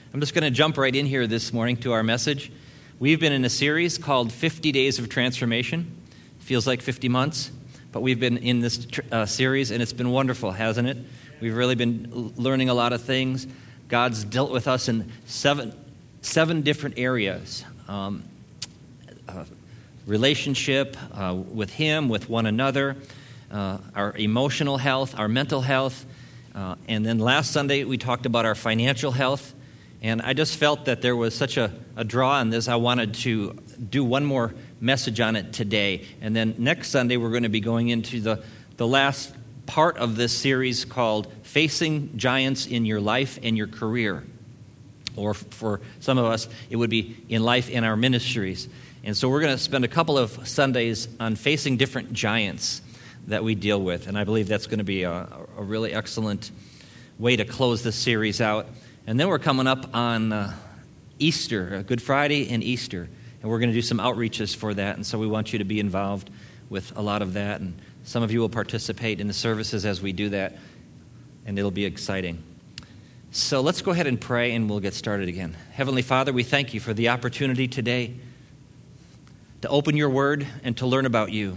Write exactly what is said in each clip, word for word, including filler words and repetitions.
I'm just going to jump right in here this morning to our message. We've been in a series called fifty Days of Transformation. Feels like fifty months, but we've been in this uh, series, and it's been wonderful, hasn't it? We've really been learning a lot of things. God's dealt with us in seven, seven different areas. Um, uh, relationship uh, with Him, with one another, uh, our emotional health, our mental health, uh, and then last Sunday we talked about our financial health. And I just felt that there was such a, a draw on this, I wanted to do one more message on it today. And then next Sunday, we're going to be going into the, the last part of this series called Facing Giants in Your Life and Your Career. Or for some of us, it would be in life and our ministries. And so we're going to spend a couple of Sundays on facing different giants that we deal with. And I believe that's going to be a, a really excellent way to close this series out. And then we're coming up on uh, Easter, Good Friday and Easter, and we're going to do some outreaches for that, and so we want you to be involved with a lot of that, and some of you will participate in the services as we do that, and it'll be exciting. So let's go ahead and pray, and we'll get started again. Heavenly Father, we thank you for the opportunity today to open your word and to learn about you.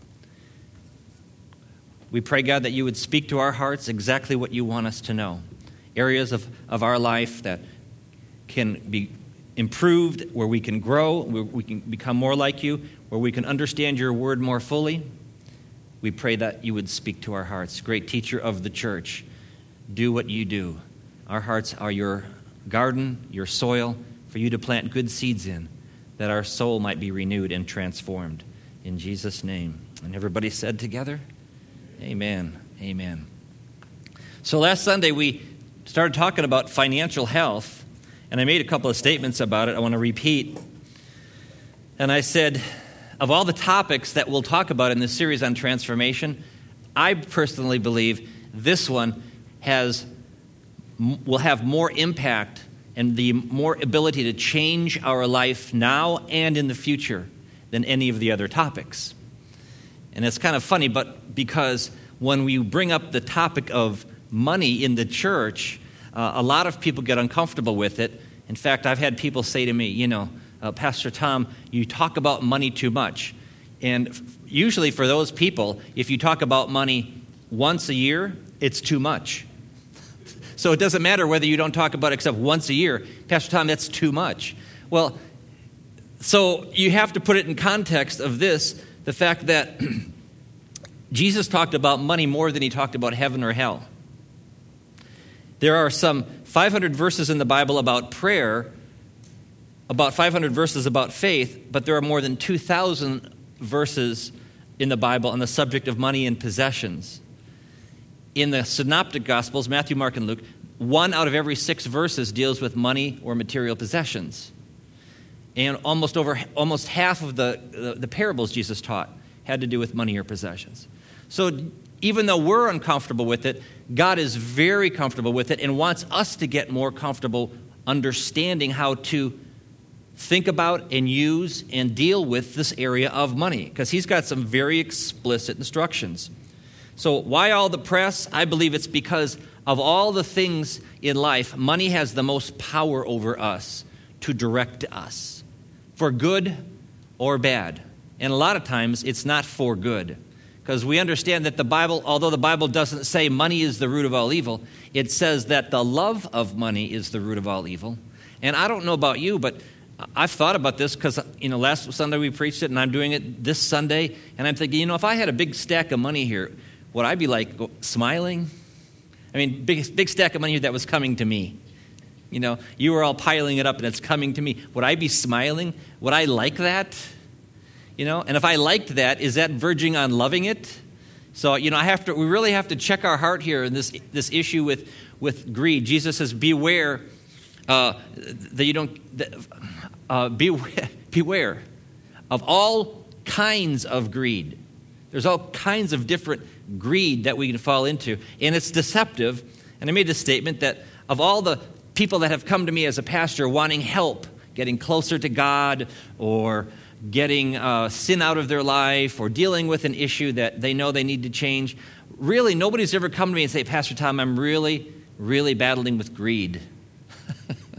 We pray, God, that you would speak to our hearts exactly what you want us to know. Areas of, of our life that can be improved, where we can grow, where we can become more like you, where we can understand your word more fully. We pray that you would speak to our hearts. Great teacher of the church, do what you do. Our hearts are your garden, your soil, for you to plant good seeds in, that our soul might be renewed and transformed. In Jesus' name. And everybody said together, amen, amen. So last Sunday we started talking about financial health, and I made a couple of statements about it I want to repeat. And I said, of all the topics that we'll talk about in this series on transformation, I personally believe this one has will have more impact and the more ability to change our life now and in the future than any of the other topics. And it's kind of funny, but because when we bring up the topic of money in the church, uh, a lot of people get uncomfortable with it. In fact, I've had people say to me, you know, uh, Pastor Tom, you talk about money too much. And f- usually for those people, if you talk about money once a year, it's too much. So it doesn't matter whether you don't talk about it except once a year. Pastor Tom, that's too much. Well, so you have to put it in context of this, the fact that Jesus talked about money more than he talked about heaven or hell. There are some five hundred verses in the Bible about prayer, about five hundred verses about faith, but there are more than two thousand verses in the Bible on the subject of money and possessions. In the Synoptic Gospels, Matthew, Mark, and Luke, one out of every six verses deals with money or material possessions. And almost over almost half of the, the, the parables Jesus taught had to do with money or possessions. So even though we're uncomfortable with it, God is very comfortable with it and wants us to get more comfortable understanding how to think about and use and deal with this area of money, because he's got some very explicit instructions. So why all the press? I believe it's because of all the things in life, money has the most power over us to direct us, for good or bad. And a lot of times it's not for good. Because we understand that the Bible, although the Bible doesn't say money is the root of all evil, it says that the love of money is the root of all evil. And I don't know about you, but I've thought about this because, you know, last Sunday we preached it, and I'm doing it this Sunday, and I'm thinking, you know, if I had a big stack of money here, would I be like smiling? I mean, big, big stack of money that was coming to me. You know, you were all piling it up, and it's coming to me. Would I be smiling? Would I like that? You know, and if I liked that, is that verging on loving it? So, you know, I have to. We really have to check our heart here in this this issue with, with greed. Jesus says, "Beware uh, that you don't that, uh, beware, beware of all kinds of greed." There's all kinds of different greed that we can fall into, and it's deceptive. And I made this statement that of all the people that have come to me as a pastor wanting help, getting closer to God, or getting uh, sin out of their life, or dealing with an issue that they know they need to change, really nobody's ever come to me and say, Pastor Tom, I'm really, really battling with greed.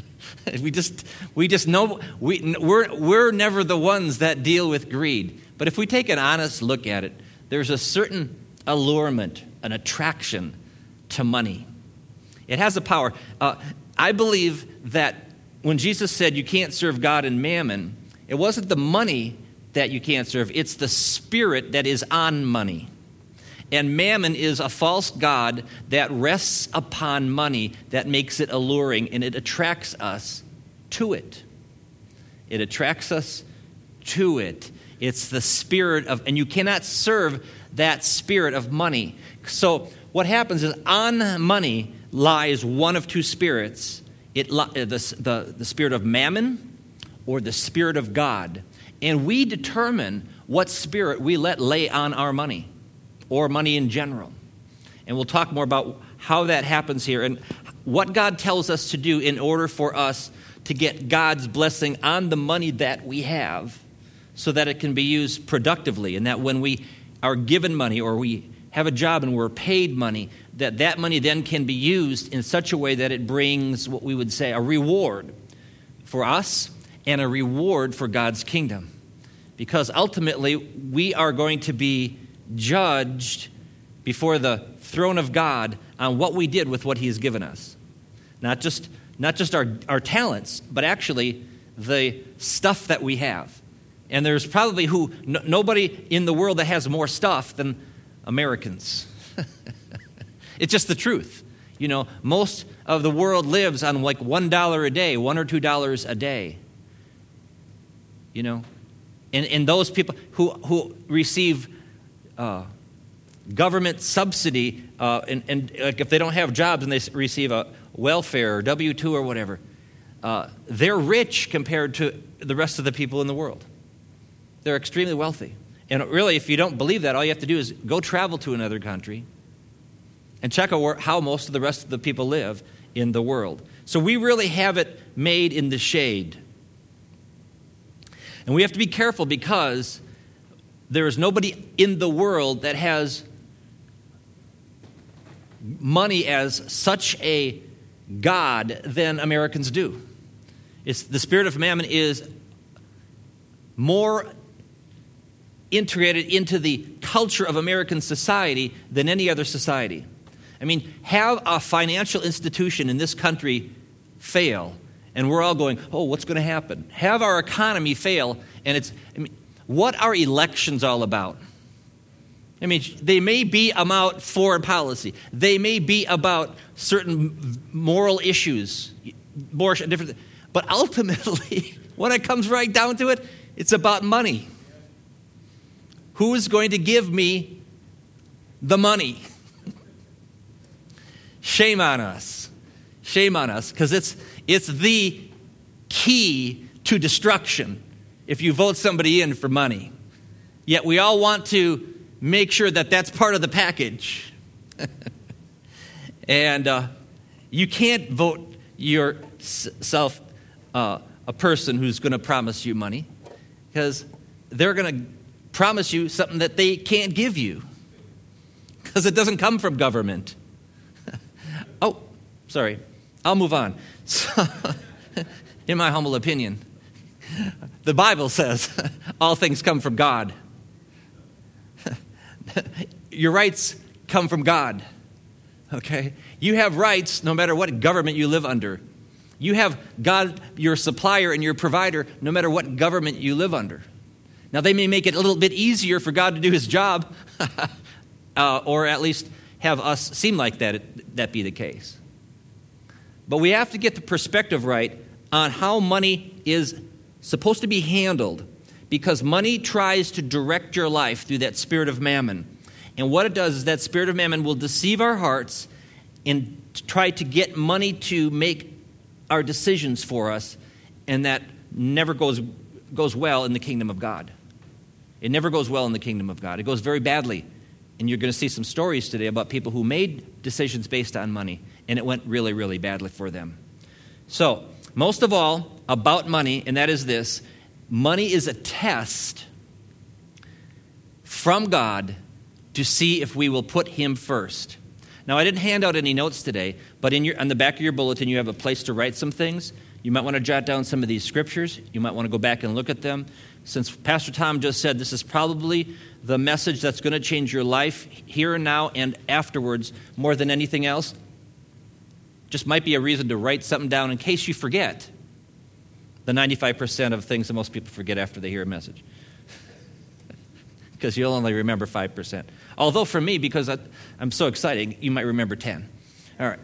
We just we just know we we're we're never the ones that deal with greed. But if we take an honest look at it, there's a certain allurement, an attraction to money. It has a power. Uh, I believe that when Jesus said you can't serve God and mammon, it wasn't the money that you can't serve. It's the spirit that is on money. And mammon is a false god that rests upon money that makes it alluring, and it attracts us to it. It attracts us to it. It's the spirit of, and you cannot serve that spirit of money. So what happens is on money lies one of two spirits. It the, the, the spirit of mammon or the spirit of God. And we determine what spirit we let lay on our money or money in general. And we'll talk more about how that happens here and what God tells us to do in order for us to get God's blessing on the money that we have so that it can be used productively, and that when we are given money or we have a job and we're paid money, that that money then can be used in such a way that it brings what we would say a reward for us and a reward for God's kingdom. Because ultimately, we are going to be judged before the throne of God on what we did with what he has given us. Not just not just our, our talents, but actually the stuff that we have. And there's probably who no, nobody in the world that has more stuff than Americans. It's just the truth. You know, most of the world lives on like one dollar a day, one or two dollars a day. You know, and, and those people who, who receive uh, government subsidy, uh, and, and like if they don't have jobs and they receive a welfare or W two or whatever, uh, they're rich compared to the rest of the people in the world. They're extremely wealthy. And really, if you don't believe that, all you have to do is go travel to another country and check out how most of the rest of the people live in the world. So we really have it made in the shade. And we have to be careful because there is nobody in the world that has money as such a god than Americans do. It's, the spirit of mammon is more integrated into the culture of American society than any other society. I mean, have a financial institution in this country fail, and we're all going, oh, what's going to happen? Have our economy fail, and it's, I mean, what are elections all about? I mean, they may be about foreign policy. They may be about certain moral issues, abortion, different. But ultimately, when it comes right down to it, it's about money. Who is going to give me the money? Shame on us. Shame on us, because it's it's the key to destruction if you vote somebody in for money. Yet we all want to make sure that that's part of the package. And uh, you can't vote yourself uh, a person who's going to promise you money, because they're going to promise you something that they can't give you, because it doesn't come from government. Oh, sorry. I'll move on. So, in my humble opinion, the Bible says all things come from God. Your rights come from God. Okay? You have rights no matter what government you live under. You have God, your supplier and your provider, no matter what government you live under. Now, they may make it a little bit easier for God to do his job, uh, or at least have us seem like that, that be the case. But we have to get the perspective right on how money is supposed to be handled, because money tries to direct your life through that spirit of mammon. And what it does is that spirit of mammon will deceive our hearts and try to get money to make our decisions for us, and that never goes goes well in the kingdom of God. It never goes well in the kingdom of God. It goes very badly. And you're going to see some stories today about people who made decisions based on money, and it went really, really badly for them. So, most of all, about money, and that is this: money is a test from God to see if we will put him first. Now, I didn't hand out any notes today, but in your, on the back of your bulletin, you have a place to write some things. You might want to jot down some of these scriptures. You might want to go back and look at them. Since Pastor Tom just said this is probably the message that's going to change your life here and now and afterwards more than anything else, just might be a reason to write something down in case you forget the ninety-five percent of things that most people forget after they hear a message. Because you'll only remember five percent. Although for me, because I, I'm so excited, you might remember ten. All right.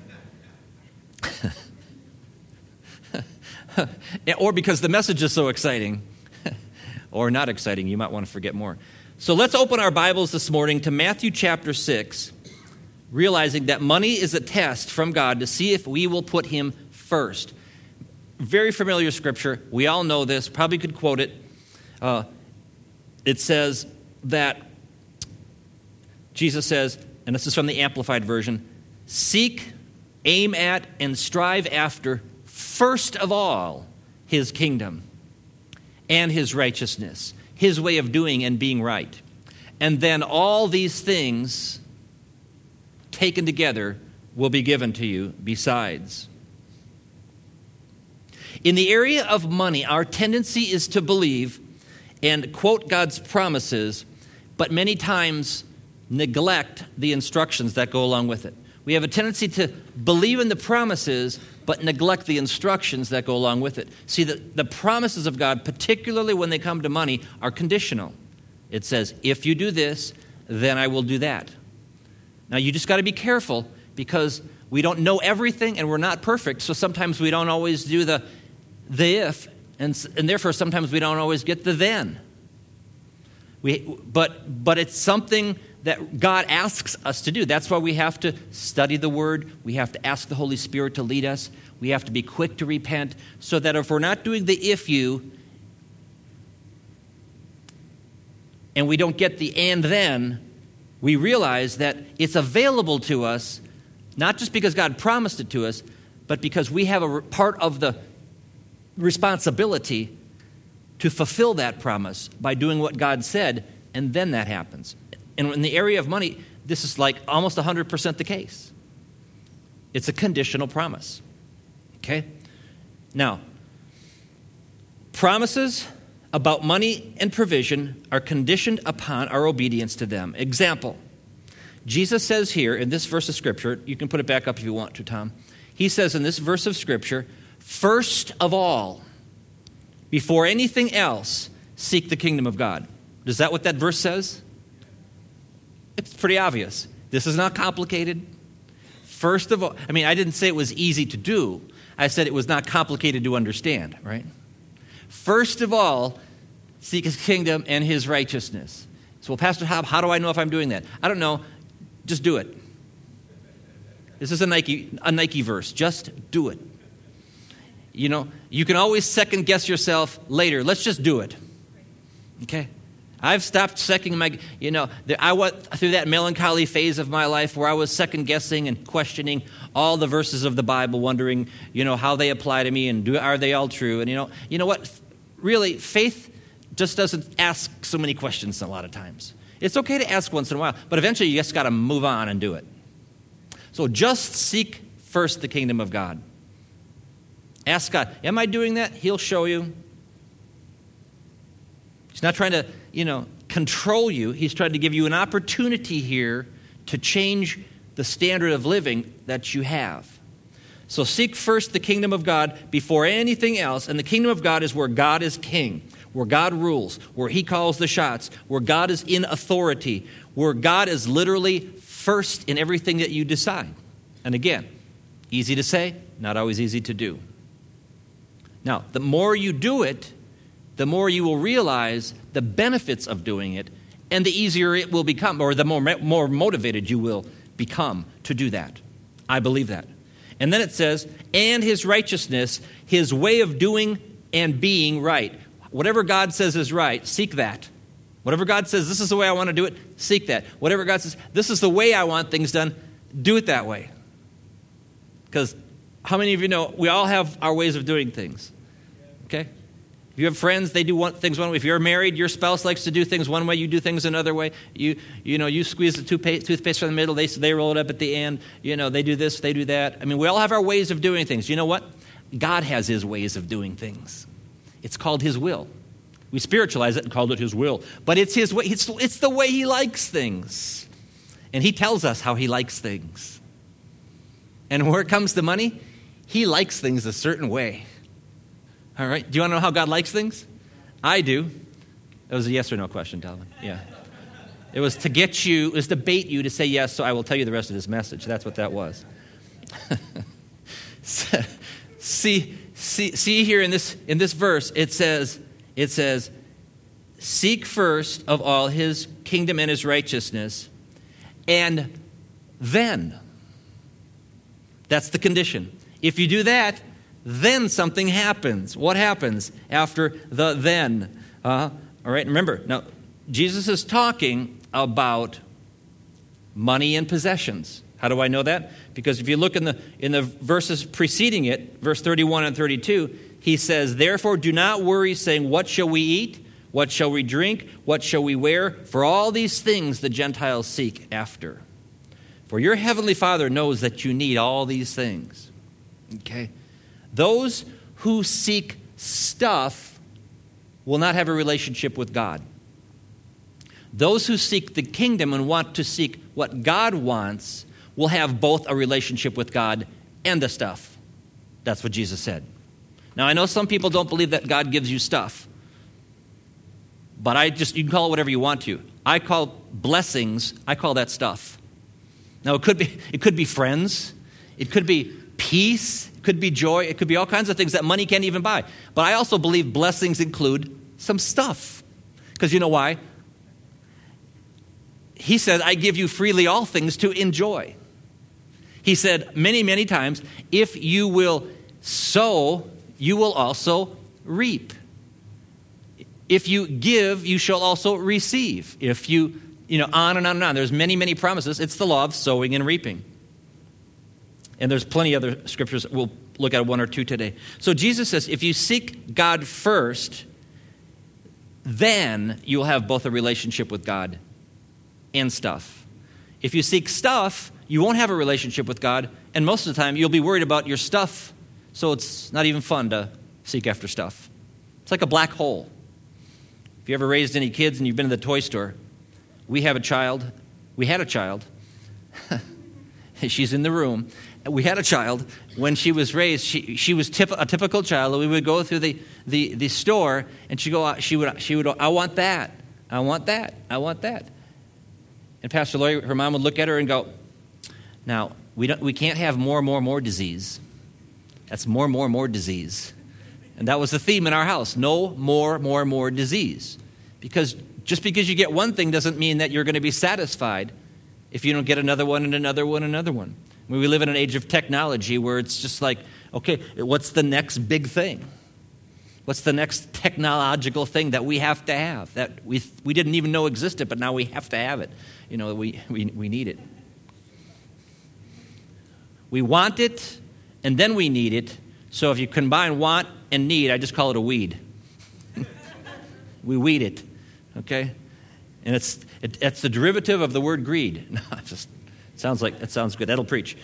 Or because the message is so exciting or not exciting, you might want to forget more. So let's open our Bibles this morning to Matthew chapter six, realizing that money is a test from God to see if we will put him first. Very familiar scripture. We all know this. Probably could quote it. Uh, it says that Jesus says, and this is from the Amplified Version, seek, aim at, and strive after first of all, his kingdom and his righteousness, his way of doing and being right. And then all these things taken together will be given to you besides. In the area of money, our tendency is to believe and quote God's promises, but many times neglect the instructions that go along with it. We have a tendency to believe in the promises, but neglect the instructions that go along with it. See, the, the promises of God, particularly when they come to money, are conditional. It says, if you do this, then I will do that. Now, you just got to be careful because we don't know everything and we're not perfect, so sometimes we don't always do the, the if, and, and therefore sometimes we don't always get the then. We, but, but it's something that God asks us to do. That's why we have to study the Word. We have to ask the Holy Spirit to lead us. We have to be quick to repent so that if we're not doing the if you and we don't get the and then, we realize that it's available to us not just because God promised it to us, but because we have a part of the responsibility to fulfill that promise by doing what God said, and then that happens. And in the area of money, this is like almost one hundred percent the case. It's a conditional promise. Okay? Now, promises about money and provision are conditioned upon our obedience to them. Example, Jesus says here in this verse of Scripture, you can put it back up if you want to, Tom. He says in this verse of Scripture, first of all, before anything else, seek the kingdom of God. Is that what that verse says? It's pretty obvious. This is not complicated. First of all, I mean, I didn't say it was easy to do. I said it was not complicated to understand, right? First of all, seek his kingdom and his righteousness. So, well, Pastor Hobb, how do I know if I'm doing that? I don't know. Just do it. This is a Nike, a Nike verse. Just do it. You know, you can always second guess yourself later. Let's just do it. Okay? I've stopped second my, you know, I went through that melancholy phase of my life where I was second guessing and questioning all the verses of the Bible, wondering, you know, how they apply to me and do, are they all true? And you know, you know what? Really, faith just doesn't ask so many questions a lot of times. It's okay to ask once in a while, but eventually you just got to move on and do it. So just seek first the kingdom of God. Ask God, am I doing that? He'll show you. He's not trying to, you know, control you. He's trying to give you an opportunity here to change the standard of living that you have. So seek first the kingdom of God before anything else. And the kingdom of God is where God is king, where God rules, where he calls the shots, where God is in authority, where God is literally first in everything that you decide. And again, easy to say, not always easy to do. Now, the more you do it, the more you will realize the benefits of doing it, and the easier it will become, or the more, more motivated you will become to do that. I believe that. And then it says, and his righteousness, his way of doing and being right. Whatever God says is right, seek that. Whatever God says, this is the way I want to do it, seek that. Whatever God says, this is the way I want things done, do it that way. Because how many of you know we all have our ways of doing things? Okay? If you have friends, they do one, things one way. If you're married, your spouse likes to do things one way, you do things another way. You you know, you squeeze the toothpaste, toothpaste from the middle, they they roll it up at the end. You know, they do this, they do that. I mean, we all have our ways of doing things. You know what? God has his ways of doing things. It's called his will. We spiritualize it and called it his will. But it's his way. It's, it's the way he likes things. And he tells us how he likes things. And where it comes to money, he likes things a certain way. All right? Do you want to know how God likes things? I do. That was a yes or no question, Dalvin. Yeah. It was to get you, it was to bait you to say yes, so I will tell you the rest of this message. That's what that was. see, see, see here in this in this verse, it says, it says, seek first of all his kingdom and his righteousness, and then. That's the condition. If you do that, then something happens. What happens after the then? Uh, all right, remember, now, Jesus is talking about money and possessions. How do I know that? Because if you look in the in the verses preceding it, verse thirty-one and thirty-two, he says, therefore do not worry, saying, what shall we eat? What shall we drink? What shall we wear? For all these things the Gentiles seek after. For your heavenly Father knows that you need all these things. Okay? Those who seek stuff will not have a relationship with God. Those who seek the kingdom and want to seek what God wants will have both a relationship with God and the stuff. That's what Jesus said. Now, I know some people don't believe that God gives you stuff. But I just, you can call it whatever you want to. I call blessings, I call that stuff. Now, it could be, it could be friends. It could be peace. It could be joy. It could be all kinds of things that money can't even buy. But I also believe blessings include some stuff. Because you know why? He said, I give you freely all things to enjoy. He said many, many times, if you will sow, you will also reap. If you give, you shall also receive. If you, you know, on and on and on. There's many, many promises. It's the law of sowing and reaping. And there's plenty of other scriptures. We'll look at one or two today. So Jesus says, if you seek God first, then you'll have both a relationship with God and stuff. If you seek stuff, you won't have a relationship with God, and most of the time you'll be worried about your stuff, so it's not even fun to seek after stuff. It's like a black hole. If you ever raised any kids and you've been to the toy store, we have a child, we had a child, she's in the room, we had a child, when she was raised, she she was tip, a typical child. We would go through the, the, the store, and she'd go, she would, she would, I want that, I want that, I want that. And Pastor Lori, her mom would look at her and go, now, we don't, we can't have more, more, more disease. That's more, more, more disease. And that was the theme in our house. No more, more, more disease. Because just because you get one thing doesn't mean that you're going to be satisfied if you don't get another one and another one and another one. I mean, we live in an age of technology where it's just like, okay, what's the next big thing? What's the next technological thing that we have to have that we we didn't even know existed, but now we have to have it? You know, we we, we need it. We want it, and then we need it. So if you combine want and need, I just call it a weed. We weed it, okay? And it's it, it's the derivative of the word greed. No, it just sounds like that sounds good. That'll preach.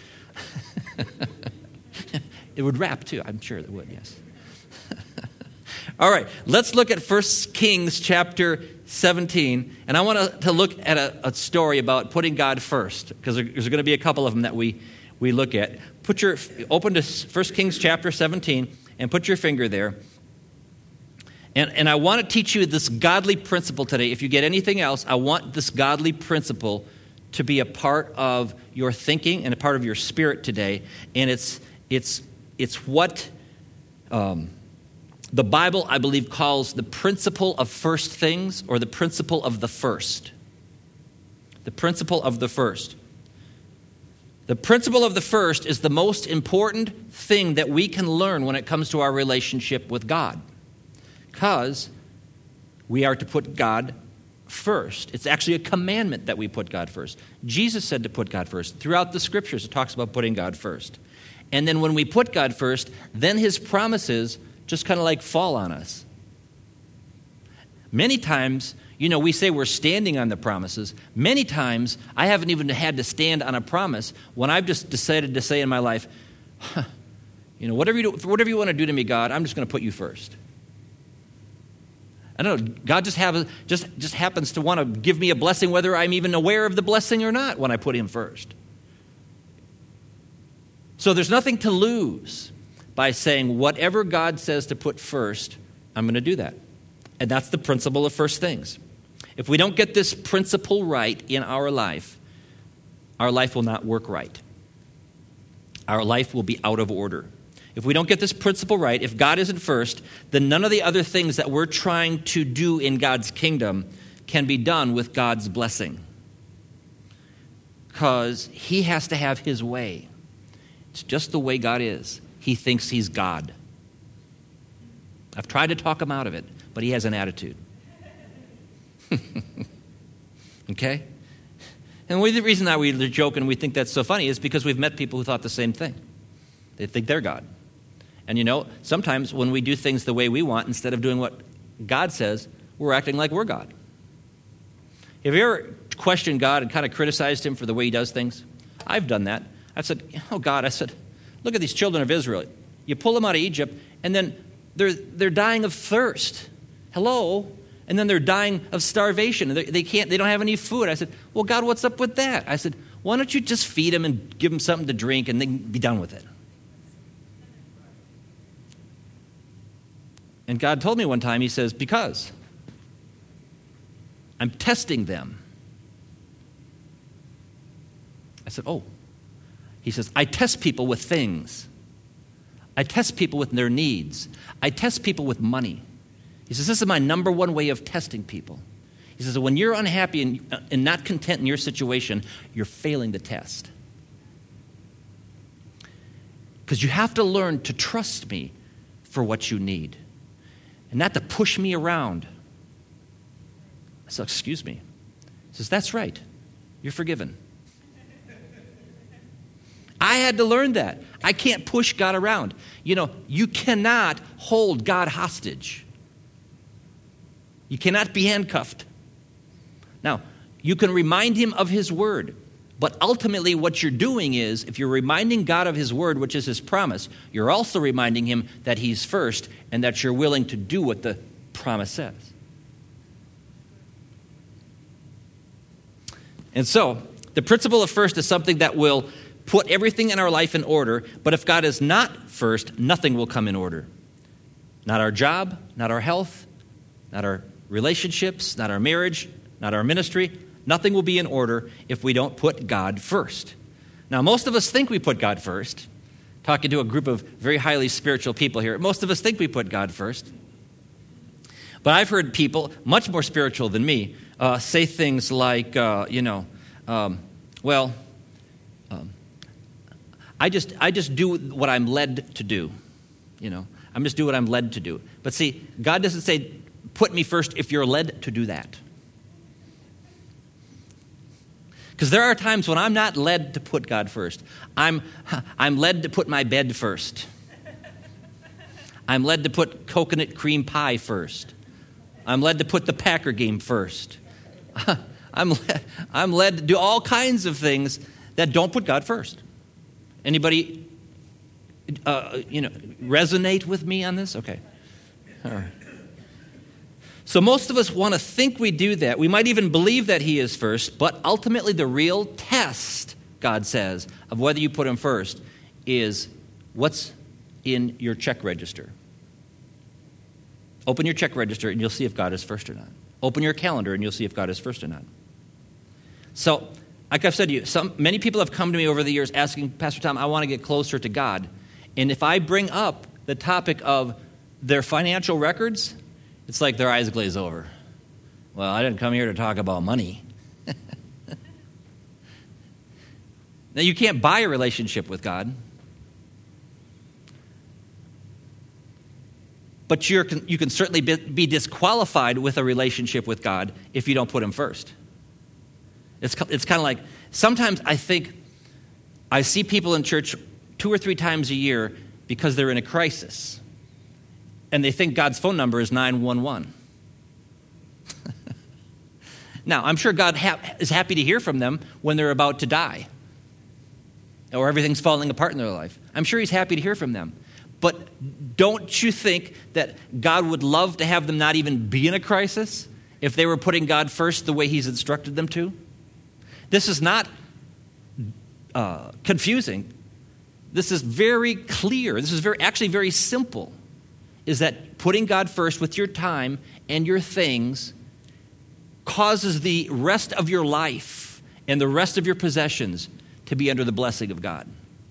It would rap too. I'm sure it would. Yes. All right, let's look at First Kings chapter seventeen, and I want to, to look at a, a story about putting God first, because there, there's going to be a couple of them that we we look at. Put your open to First Kings chapter seventeen and put your finger there. And and I want to teach you this godly principle today. If you get anything else, I want this godly principle to be a part of your thinking and a part of your spirit today. And it's it's it's what um, the Bible, I believe, calls the principle of first things, or the principle of the first. The principle of the first. The principle of the first is the most important thing that we can learn when it comes to our relationship with God, because we are to put God first. It's actually a commandment that we put God first. Jesus said to put God first. Throughout the scriptures, it talks about putting God first. And then when we put God first, then his promises just kind of like fall on us. Many times, you know, we say we're standing on the promises. Many times, I haven't even had to stand on a promise when I've just decided to say in my life, huh, You know, whatever you do, whatever you want to do to me, God, I'm just going to put you first. I don't know. God just have just just happens to want to give me a blessing, whether I'm even aware of the blessing or not, when I put him first. So there's nothing to lose by saying whatever God says to put first, I'm going to do that. And that's the principle of first things. If we don't get this principle right in our life, our life will not work right. Our life will be out of order. If we don't get this principle right, if God isn't first, then none of the other things that we're trying to do in God's kingdom can be done with God's blessing. Because he has to have his way. It's just the way God is. He thinks he's God. I've tried to talk him out of it, but he has an attitude. Okay? And we, the reason that we're joking, we think that's so funny, is because we've met people who thought the same thing. They think they're God. And you know, sometimes when we do things the way we want, instead of doing what God says, we're acting like we're God. Have you ever questioned God and kind of criticized him for the way he does things? I've done that. I've said, oh God, I said, look at these children of Israel. You pull them out of Egypt, and then they're they're dying of thirst. Hello? And then they're dying of starvation. They, they can't. They don't have any food. I said, well, God, what's up with that? I said, why don't you just feed them and give them something to drink, and then be done with it? And God told me one time, he says, because I'm testing them. I said, oh. He says, I test people with things. I test people with their needs. I test people with money. He says, this is my number one way of testing people. He says, when you're unhappy and, and not content in your situation, you're failing the test. Because you have to learn to trust me for what you need. And not to push me around. I said, excuse me. He says, that's right. You're forgiven. I had to learn that. I can't push God around. You know, you cannot hold God hostage. You cannot be handcuffed. Now, you can remind him of his word. But ultimately what you're doing is, if you're reminding God of his word, which is his promise, you're also reminding him that he's first and that you're willing to do what the promise says. And so, the principle of first is something that will put everything in our life in order, but if God is not first, nothing will come in order. Not our job, not our health, not our relationships, not our marriage, not our ministry. Nothing will be in order if we don't put God first. Now, most of us think we put God first. Talking to a group of very highly spiritual people here, most of us think we put God first. But I've heard people, much more spiritual than me, uh, say things like, uh, you know, um, well, um, I just I just do what I'm led to do. You know, I'm just do what I'm led to do. But see, God doesn't say, put me first if you're led to do that. Because there are times when I'm not led to put God first. I'm I'm led to put my bed first. I'm led to put coconut cream pie first. I'm led to put the Packer game first. I'm led, I'm led to do all kinds of things that don't put God first. Anybody, uh, you know, resonate with me on this? Okay. All right. So most of us want to think we do that. We might even believe that he is first, but ultimately the real test, God says, of whether you put him first is what's in your check register. Open your check register and you'll see if God is first or not. Open your calendar and you'll see if God is first or not. So, like I've said to you, some, many people have come to me over the years asking, Pastor Tom, I want to get closer to God. And if I bring up the topic of their financial records, it's like their eyes glaze over. Well, I didn't come here to talk about money. Now, you can't buy a relationship with God. But you're, you can certainly be, be disqualified with a relationship with God if you don't put him first. It's, it's kind of like, sometimes I think I see people in church two or three times a year because they're in a crisis. And they think God's phone number is nine one one. Now, I'm sure God ha- is happy to hear from them when they're about to die or everything's falling apart in their life. I'm sure he's happy to hear from them. But don't you think that God would love to have them not even be in a crisis if they were putting God first the way he's instructed them to? This is not uh, confusing. This is very clear. This is very, actually very simple, is that putting God first with your time and your things causes the rest of your life and the rest of your possessions to be under the blessing of God.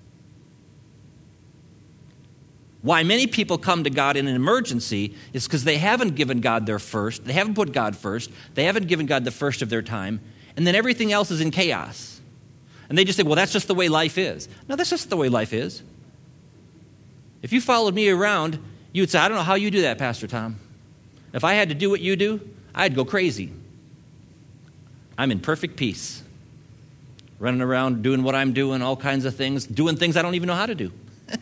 Why many people come to God in an emergency is because they haven't given God their first. They haven't put God first. They haven't given God the first of their time. And then everything else is in chaos. And they just think, well, that's just the way life is. No, that's just the way life is. If you followed me around, you would say, I don't know how you do that, Pastor Tom. If I had to do what you do, I'd go crazy. I'm in perfect peace. Running around doing what I'm doing, all kinds of things, doing things I don't even know how to do.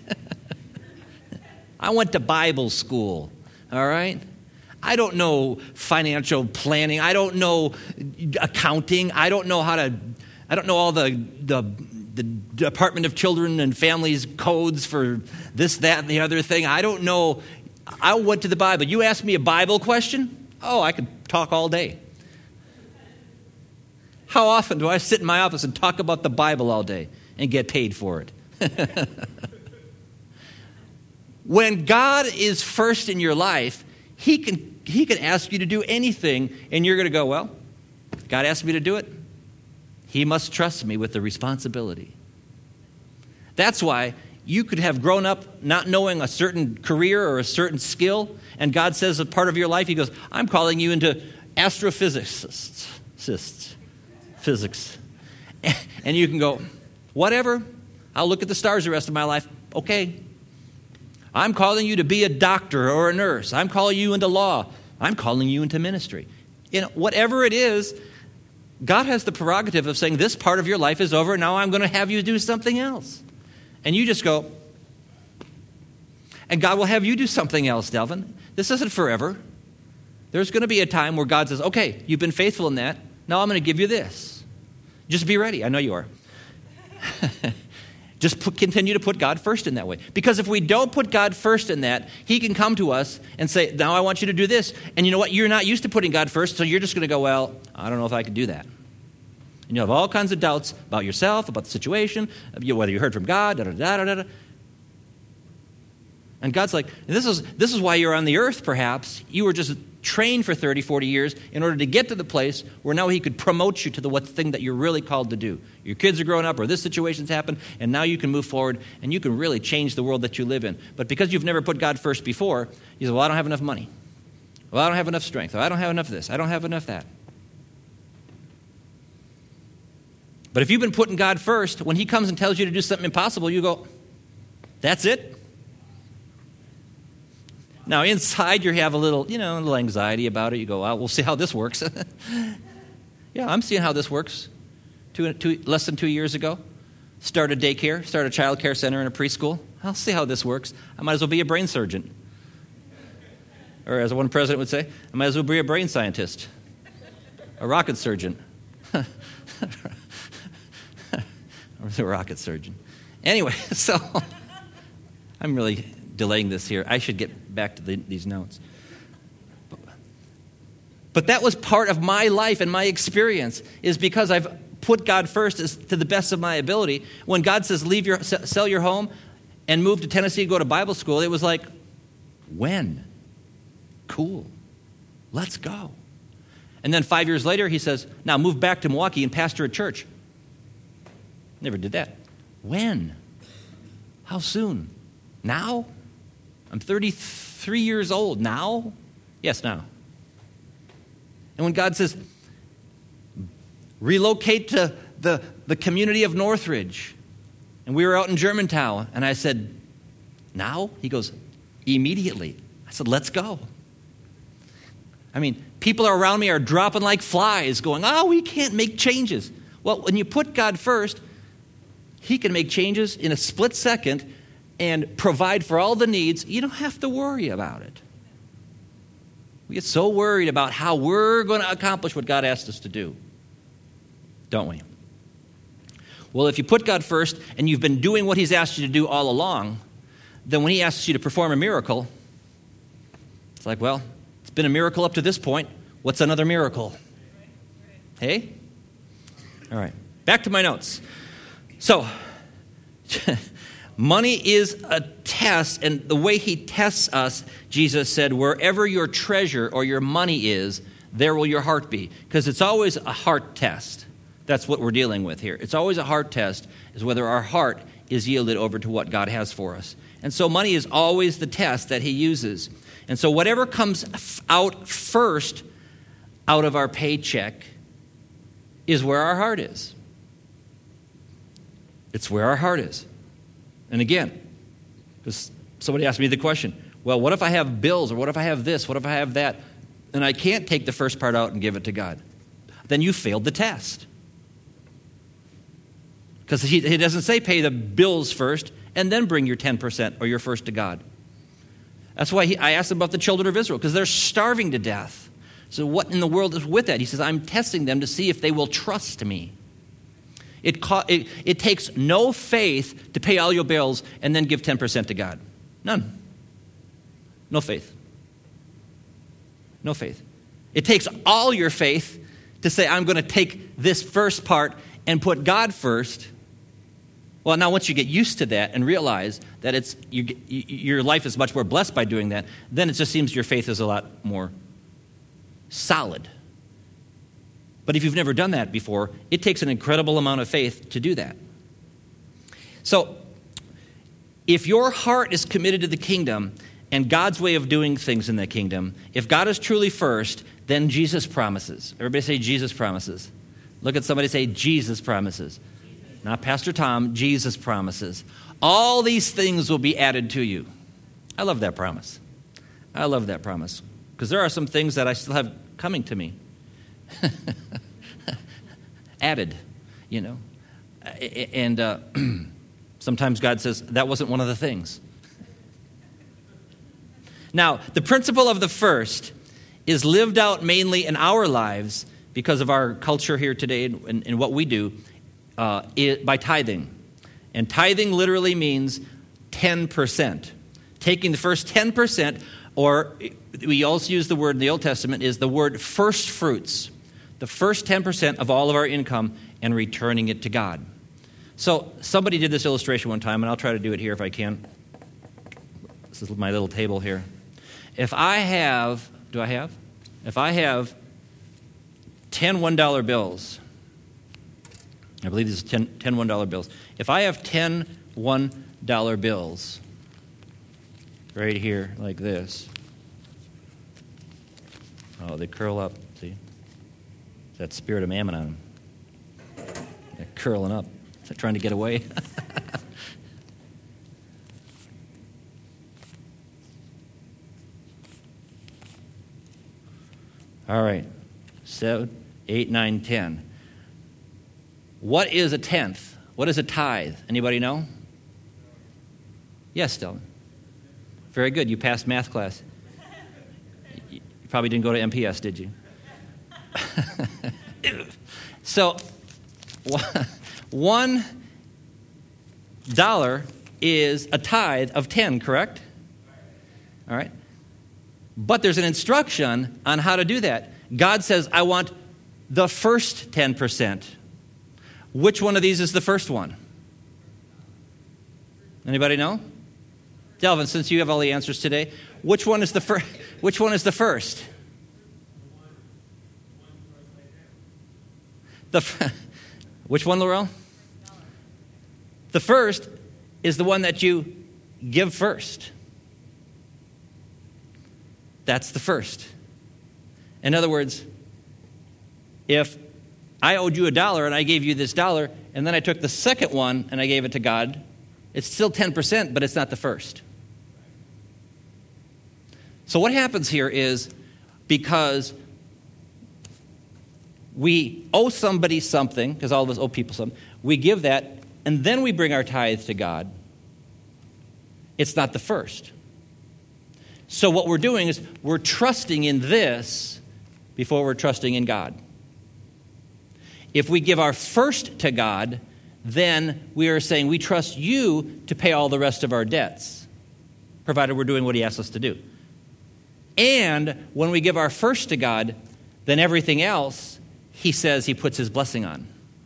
I went to Bible school, all right? I don't know financial planning. I don't know accounting. I don't know how to, I don't know all the, the, the Department of Children and Families codes for this, that, and the other thing. I don't know. I went to the Bible. You ask me a Bible question? Oh, I could talk all day. How often do I sit in my office and talk about the Bible all day and get paid for it? When God is first in your life, he can, he can ask you to do anything, and you're going to go, well, God asked me to do it. He must trust me with the responsibility. That's why you could have grown up not knowing a certain career or a certain skill, and God says a part of your life, he goes, I'm calling you into astrophysics. Physics. And you can go, whatever, I'll look at the stars the rest of my life. Okay. I'm calling you to be a doctor or a nurse. I'm calling you into law. I'm calling you into ministry. You know, whatever it is, God has the prerogative of saying, this part of your life is over. Now I'm going to have you do something else. And you just go, and God will have you do something else, Delvin. This isn't forever. There's going to be a time where God says, okay, you've been faithful in that. Now I'm going to give you this. Just be ready. I know you are. Just put, continue to put God first in that way. Because if we don't put God first in that, he can come to us and say, now I want you to do this. And you know what? You're not used to putting God first, so you're just going to go, well, I don't know if I can do that. And you'll have all kinds of doubts about yourself, about the situation, whether you heard from God, da da da da da. And God's like, this is, this is why you're on the earth, perhaps. You were just trained for thirty, forty years in order to get to the place where now he could promote you to the what thing that you're really called to do. Your kids are growing up, or this situation's happened, and now you can move forward, and you can really change the world that you live in. But because you've never put God first before, you say, well, I don't have enough money. Well, I don't have enough strength. Well, I don't have enough of this. I don't have enough of that. But if you've been putting God first, when he comes and tells you to do something impossible, you go, that's it? Now, inside you have a little, you know, a little anxiety about it. You go, well, we'll see how this works. Yeah, I'm seeing how this works. Two, two, less than two years ago, start a daycare, start a child care center and a preschool. I'll see how this works. I might as well be a brain surgeon. Or as one president would say, I might as well be a brain scientist, a rocket surgeon. Or a rocket surgeon. Anyway, so I'm really delaying this here. I should get back to the, these notes. But that was part of my life and my experience, is because I've put God first as, to the best of my ability. When God says, leave your, sell your home and move to Tennessee, go to Bible school, it was like, when? Cool. Let's go. And then five years later, he says, now move back to Milwaukee and pastor a church. Never did that. When? How soon? Now? I'm thirty-three years old. Now? Yes, now. And when God says, relocate to the, the community of Northridge, and we were out in Germantown, and I said, now? He goes, immediately. I said, let's go. I mean, people around me are dropping like flies, going, oh, we can't make changes. Well, when you put God first, he can make changes in a split second and provide for all the needs. You don't have to worry about it. We get so worried about how we're going to accomplish what God asked us to do, don't we? Well, if you put God first and you've been doing what he's asked you to do all along, then when he asks you to perform a miracle, it's like, well, it's been a miracle up to this point. What's another miracle? Hey? All right. Back to my notes. So, money is a test, and the way he tests us, Jesus said, wherever your treasure or your money is, there will your heart be. Because it's always a heart test. That's what we're dealing with here. It's always a heart test, is whether our heart is yielded over to what God has for us. And so money is always the test that he uses. And so whatever comes out first out of our paycheck is where our heart is. It's where our heart is. And again, because somebody asked me the question, well, what if I have bills, or what if I have this, what if I have that, and I can't take the first part out and give it to God? Then you failed the test. Because he, he doesn't say pay the bills first and then bring your ten percent or your first to God. That's why he, I asked about the children of Israel, because they're starving to death. So what in the world is with that? He says, I'm testing them to see if they will trust me. It, co- it, it takes no faith to pay all your bills and then give ten percent to God. None. No faith. No faith. It takes all your faith to say, I'm going to take this first part and put God first. Well, now once you get used to that and realize that it's you, your life is much more blessed by doing that, then it just seems your faith is a lot more solid. But if you've never done that before, it takes an incredible amount of faith to do that. So, if your heart is committed to the kingdom and God's way of doing things in the kingdom, if God is truly first, then Jesus promises. Everybody say Jesus promises. Look at somebody, say Jesus promises. Jesus. Not Pastor Tom, Jesus promises. All these things will be added to you. I love that promise. I love that promise. Because there are some things that I still have coming to me. Added, you know. And uh, sometimes God says, that wasn't one of the things. Now, the principle of the first is lived out mainly in our lives because of our culture here today and, and what we do uh, it, by tithing. And tithing literally means ten percent. Taking the first ten percent, or we also use the word in the Old Testament, is the word first fruits. The first ten percent of all of our income and returning it to God. So somebody did this illustration one time, and I'll try to do it here if I can. This is my little table here. If I have, do I have? If I have ten one-dollar bills, I believe these are ten, ten one-dollar bills. If I have ten one-dollar bills right here like this, oh, they curl up, see? That spirit of mammon on them. They're curling up. Is that trying to get away? All right. Seven, eight, nine, ten. What is a tenth? What is a tithe? Anybody know? Yes, Dylan. Very good. You passed math class. You probably didn't go to M P S, did you? So, one dollar is a tithe of ten, correct? All right. But there's an instruction on how to do that. God says, I want the first ten percent. Which one of these is the first one? Anybody know? Delvin, since you have all the answers today, which one is the first? Which one is the first? The which one, Laurel? The first is the one that you give first. That's the first. In other words, if I owed you a dollar and I gave you this dollar, and then I took the second one and I gave it to God, it's still ten percent, but it's not the first. So what happens here is, because we owe somebody something, because all of us owe people something, we give that, and then we bring our tithe to God. It's not the first. So what we're doing is we're trusting in this before we're trusting in God. If we give our first to God, then we are saying we trust you to pay all the rest of our debts. provided we're doing what he asks us to do. And when we give our first to God, then everything else, he says he puts his blessing on.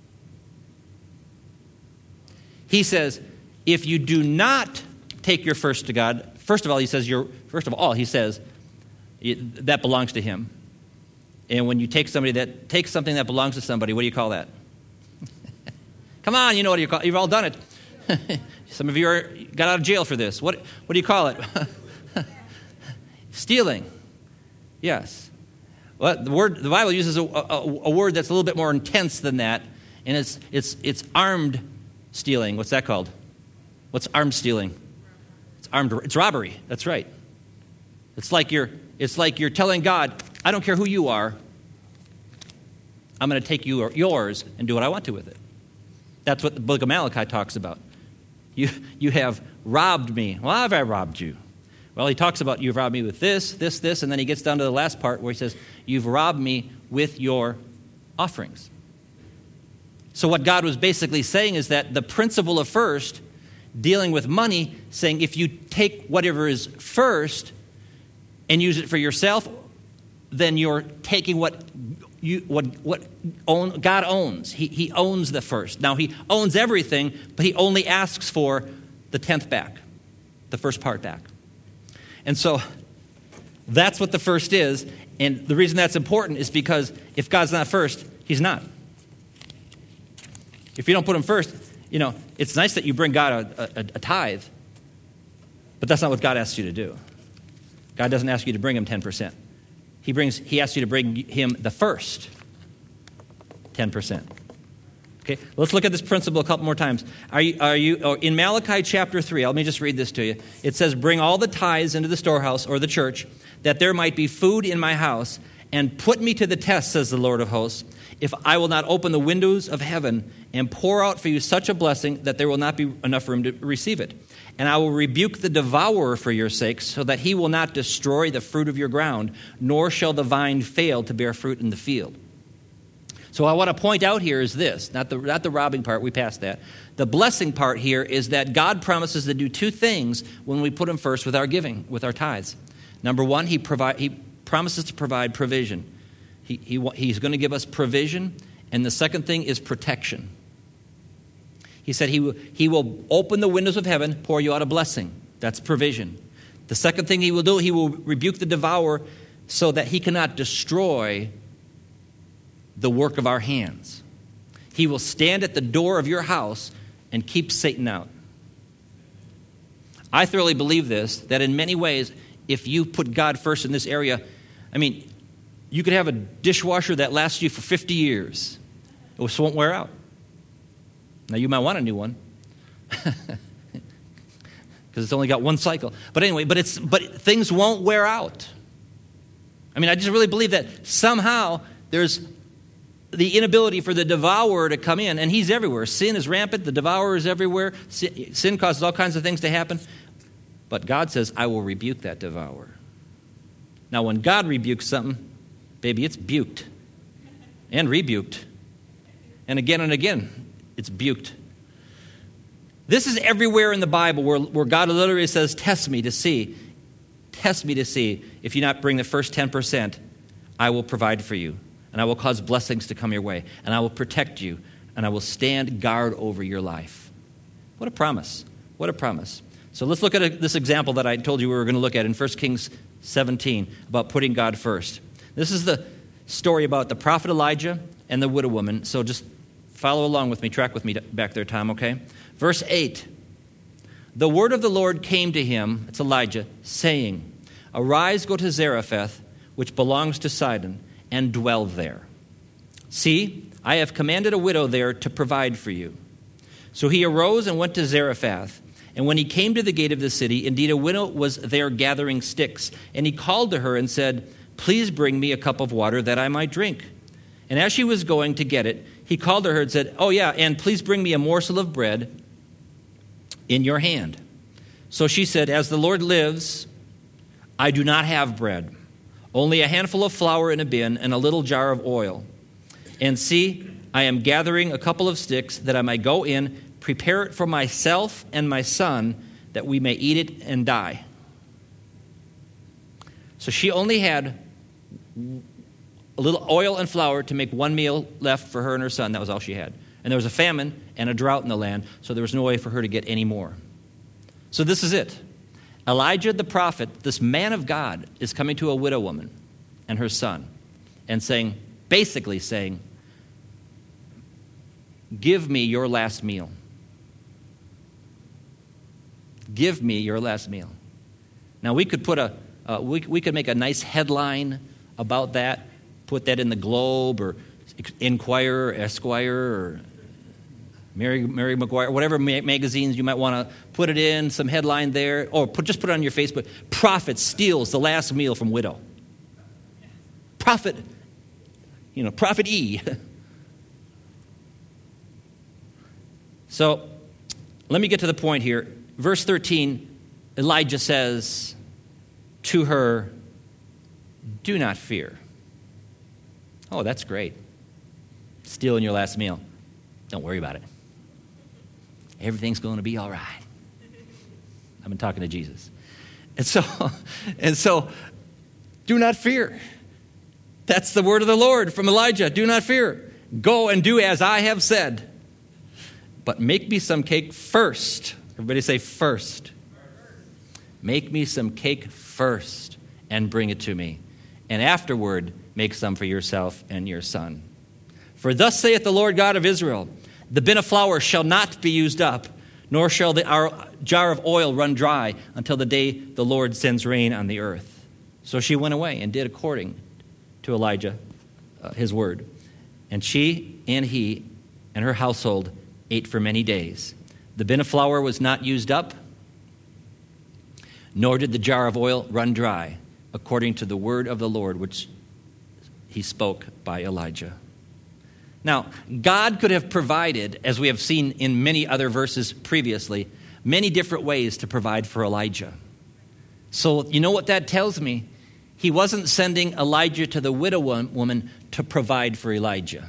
He says, if you do not take your first to God, first of all, he says, you're, first of all, he says, it, that belongs to him. And when you take somebody that takes something that belongs to somebody, what do you call that? Come on, you know what you call it. You've all done it. Some of you are, got out of jail for this. What, what do you call it? Stealing. Yes. Well, the word the Bible uses a, a, a word that's a little bit more intense than that, and it's it's it's armed stealing. What's that called? What's armed stealing? It's armed. It's robbery. That's right. It's like you're it's like you're telling God, I don't care who you are. I'm going to take you or yours and do what I want to with it. That's what the book of Malachi talks about. You you have robbed me. Well, how have I robbed you? Well, he talks about you've robbed me with this, this, this, and then he gets down to the last part where he says, you've robbed me with your offerings. So what God was basically saying is that the principle of first, dealing with money, saying if you take whatever is first and use it for yourself, then you're taking what you what what own, God owns. He, he owns the first. Now, he owns everything, but he only asks for the tenth back, the first part back. And so that's what the first is. And the reason that's important is because if God's not first, he's not. If you don't put him first, you know, it's nice that you bring God a, a, a tithe, but that's not what God asks you to do. God doesn't ask you to bring him ten percent. He brings. He asks you to bring him the first ten percent. Okay, let's look at this principle a couple more times. Are you, are you oh, in Malachi chapter three, let me just read this to you. It says, bring all the tithes into the storehouse or the church, that there might be food in my house, and put me to the test, says the Lord of hosts, if I will not open the windows of heaven and pour out for you such a blessing that there will not be enough room to receive it. And I will rebuke the devourer for your sakes, so that he will not destroy the fruit of your ground, nor shall the vine fail to bear fruit in the field. So what I want to point out here is this, not the, not the robbing part, we passed that. The blessing part here is that God promises to do two things when we put him first with our giving, with our tithes. Number one, he provide, he promises to provide provision. He, he, he's going to give us provision, and the second thing is protection. He said he will, he will open the windows of heaven, pour you out a blessing. That's provision. The second thing he will do, he will rebuke the devourer so that he cannot destroy the work of our hands. He will stand at the door of your house and keep Satan out. I thoroughly believe this, that in many ways, if you put God first in this area, I mean, you could have a dishwasher that lasts you for fifty years. It just won't wear out. Now, you might want a new one because it's only got one cycle. But anyway, but it's but things won't wear out. I mean, I just really believe that somehow there's the inability for the devourer to come in, and he's everywhere. Sin is rampant. The devourer is everywhere. Sin, sin causes all kinds of things to happen. But God says, I will rebuke that devourer. Now, when God rebukes something, baby, it's buked and rebuked. And again and again, it's buked. This is everywhere in the Bible where, where God literally says, test me to see. Test me to see. If you not bring the first ten percent, I will provide for you. And I will cause blessings to come your way. And I will protect you. And I will stand guard over your life. What a promise. What a promise. So let's look at a, this example that I told you we were going to look at in First Kings seventeen about putting God first. This is the story about the prophet Elijah and the widow woman. So just follow along with me. Track with me back there, Tom, okay? Verse eight. The word of the Lord came to him, it's Elijah, saying, arise, go to Zarephath, which belongs to Sidon, and dwell there. See, I have commanded a widow there to provide for you. So he arose and went to Zarephath. And when he came to the gate of the city, indeed a widow was there gathering sticks. And he called to her and said, please bring me a cup of water that I might drink. And as she was going to get it, he called to her and said, oh yeah, and please bring me a morsel of bread in your hand. So she said, as the Lord lives, I do not have bread. Only a handful of flour in a bin and a little jar of oil. And see, I am gathering a couple of sticks that I might go in, prepare it for myself and my son, that we may eat it and die. So she only had a little oil and flour to make one meal left for her and her son. That was all she had. And there was a famine and a drought in the land, so there was no way for her to get any more. So this is it. Elijah the prophet, this man of God, is coming to a widow woman and her son and saying, basically saying, give me your last meal. Give me your last meal. Now we could put a, uh, we, we could make a nice headline about that, put that in the Globe or Inquirer, or Esquire, or Mary, Mary McGuire, whatever ma- magazines you might want to put it in, some headline there, or put, just put it on your Facebook. Prophet steals the last meal from widow. Prophet, you know, Prophet E. So let me get to the point here. Verse thirteen, Elijah says to her, do not fear. Oh, that's great. Stealing your last meal. Don't worry about it. Everything's going to be all right. I've been talking to Jesus. And so, and so, do not fear. That's the word of the Lord from Elijah. Do not fear. Go and do as I have said. But make me some cake first. Everybody say first. Make me some cake first and bring it to me. And afterward, make some for yourself and your son. For thus saith the Lord God of Israel, the bin of flour shall not be used up, nor shall the our jar of oil run dry until the day the Lord sends rain on the earth. So she went away and did according to Elijah, uh, his word. And she and he and her household ate for many days. The bin of flour was not used up, nor did the jar of oil run dry, according to the word of the Lord, which he spoke by Elijah. Now, God could have provided, as we have seen in many other verses previously, many different ways to provide for Elijah. So you know what that tells me? He wasn't sending Elijah to the widow woman to provide for Elijah.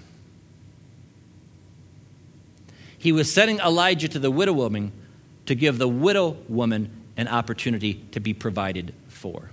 He was sending Elijah to the widow woman to give the widow woman an opportunity to be provided for.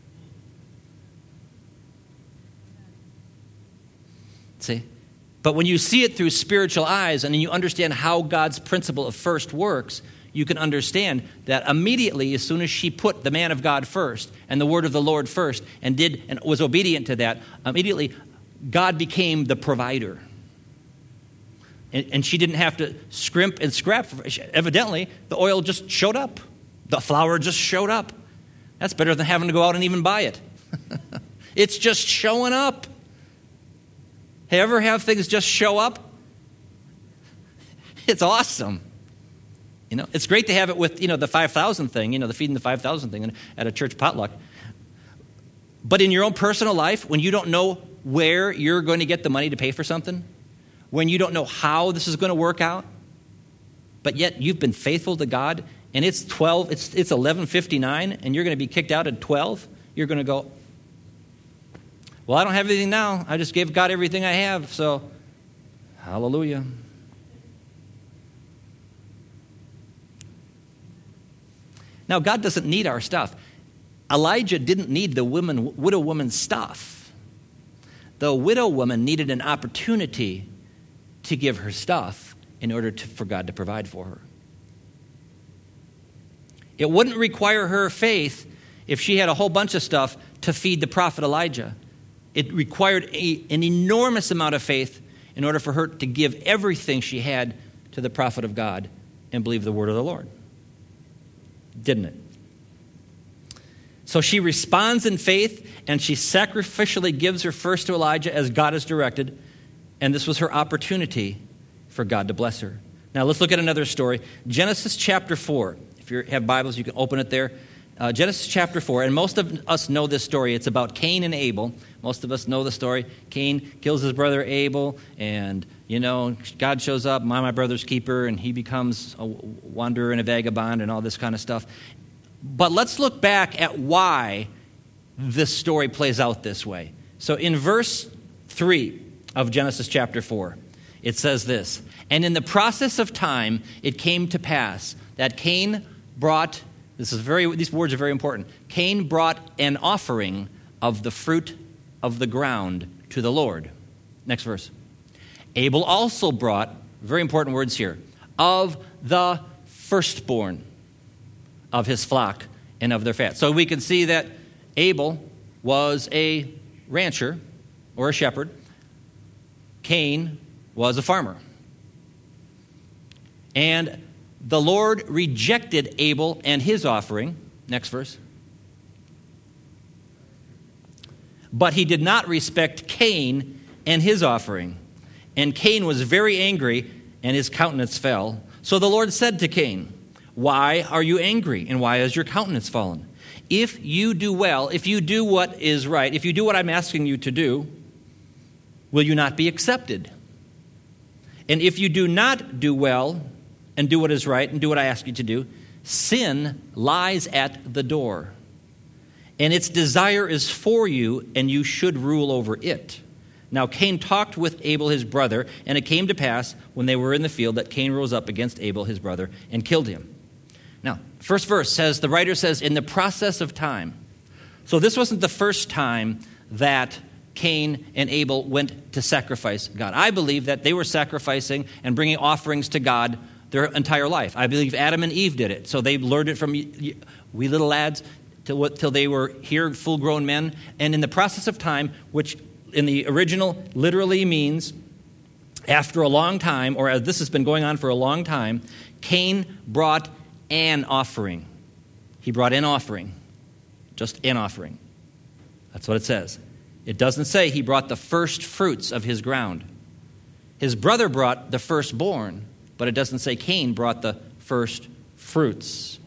See? But when you see it through spiritual eyes and you understand how God's principle of first works, you can understand that immediately, as soon as she put the man of God first and the word of the Lord first and did and was obedient to that, immediately God became the provider. And, and she didn't have to scrimp and scrap. Evidently, the oil just showed up. The flour just showed up. That's better than having to go out and even buy it. It's just showing up. Hey, ever have things just show up? It's awesome. You know, it's great to have it with, you know, the five thousand thing, you know, the feeding the five thousand thing at a church potluck. But in your own personal life, when you don't know where you're going to get the money to pay for something, when you don't know how this is going to work out, but yet you've been faithful to God, and it's twelve, it's it's eleven fifty-nine, and you're going to be kicked out at twelve, you're going to go, well, I don't have anything now. I just gave God everything I have, so hallelujah. Now, God doesn't need our stuff. Elijah didn't need the woman, widow woman's stuff. The widow woman needed an opportunity to give her stuff in order to, for God to provide for her. It wouldn't require her faith if she had a whole bunch of stuff to feed the prophet Elijah. It required a, an enormous amount of faith in order for her to give everything she had to the prophet of God and believe the word of the Lord. Didn't it? So she responds in faith, and she sacrificially gives her first to Elijah as God has directed, and this was her opportunity for God to bless her. Now let's look at another story. Genesis chapter four. If you have Bibles, you can open it there. Uh, Genesis chapter four, and most of us know this story. It's about Cain and Abel. Most of us know the story. Cain kills his brother Abel, and, you know, God shows up, my, my brother's keeper, and he becomes a wanderer and a vagabond and all this kind of stuff. But let's look back at why this story plays out this way. So in verse three of Genesis chapter four, it says this, and in the process of time, it came to pass that Cain brought... This is very. These words are very important. Cain brought an offering of the fruit of the ground to the Lord. Next verse. Abel also brought, very important words here, of the firstborn of his flock and of their fat. So we can see that Abel was a rancher or a shepherd. Cain was a farmer. And the Lord rejected Abel and his offering. Next verse. But he did not respect Cain and his offering. And Cain was very angry, and his countenance fell. So the Lord said to Cain, why are you angry, and why has your countenance fallen? If you do well, if you do what is right, if you do what I'm asking you to do, will you not be accepted? And if you do not do well and do what is right and do what I ask you to do, sin lies at the door. And its desire is for you, and you should rule over it. Now Cain talked with Abel his brother, and it came to pass when they were in the field that Cain rose up against Abel his brother and killed him. Now, first verse says, the writer says, in the process of time. So this wasn't the first time that Cain and Abel went to sacrifice God. I believe that they were sacrificing and bringing offerings to God their entire life. I believe Adam and Eve did it. So they learned it from we little lads till, till they were here, full-grown men. And in the process of time, which in the original literally means after a long time, or as this has been going on for a long time, Cain brought an offering. He brought an offering. Just an offering. That's what it says. It doesn't say he brought the first fruits of his ground. His brother brought the firstborn, but it doesn't say Cain brought the first fruits.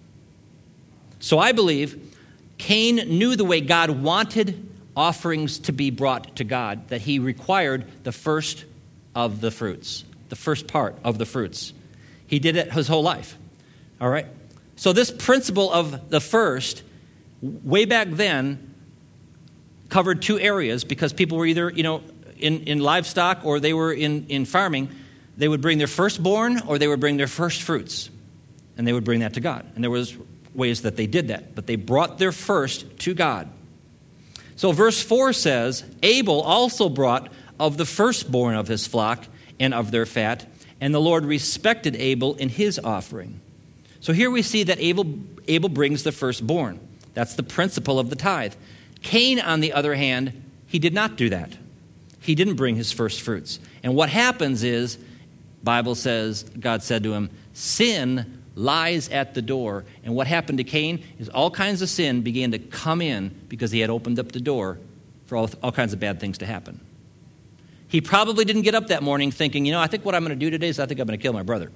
So I believe Cain knew the way God wanted offerings to be brought to God, that he required the first of the fruits, the first part of the fruits. He did it his whole life. All right? So this principle of the first, way back then, covered two areas because people were either, you know, in, in livestock or they were in, in farming. They would bring their firstborn or they would bring their first fruits. And they would bring that to God. And there was ways that they did that. But they brought their first to God. So verse four says, Abel also brought of the firstborn of his flock and of their fat, and the Lord respected Abel in his offering. So here we see that Abel, Abel brings the firstborn. That's the principle of the tithe. Cain, on the other hand, he did not do that. He didn't bring his first fruits. And what happens is, Bible says, God said to him, sin lies at the door. And what happened to Cain is all kinds of sin began to come in because he had opened up the door for all, all kinds of bad things to happen. He probably didn't get up that morning thinking, you know, I think what I'm going to do today is I think I'm going to kill my brother.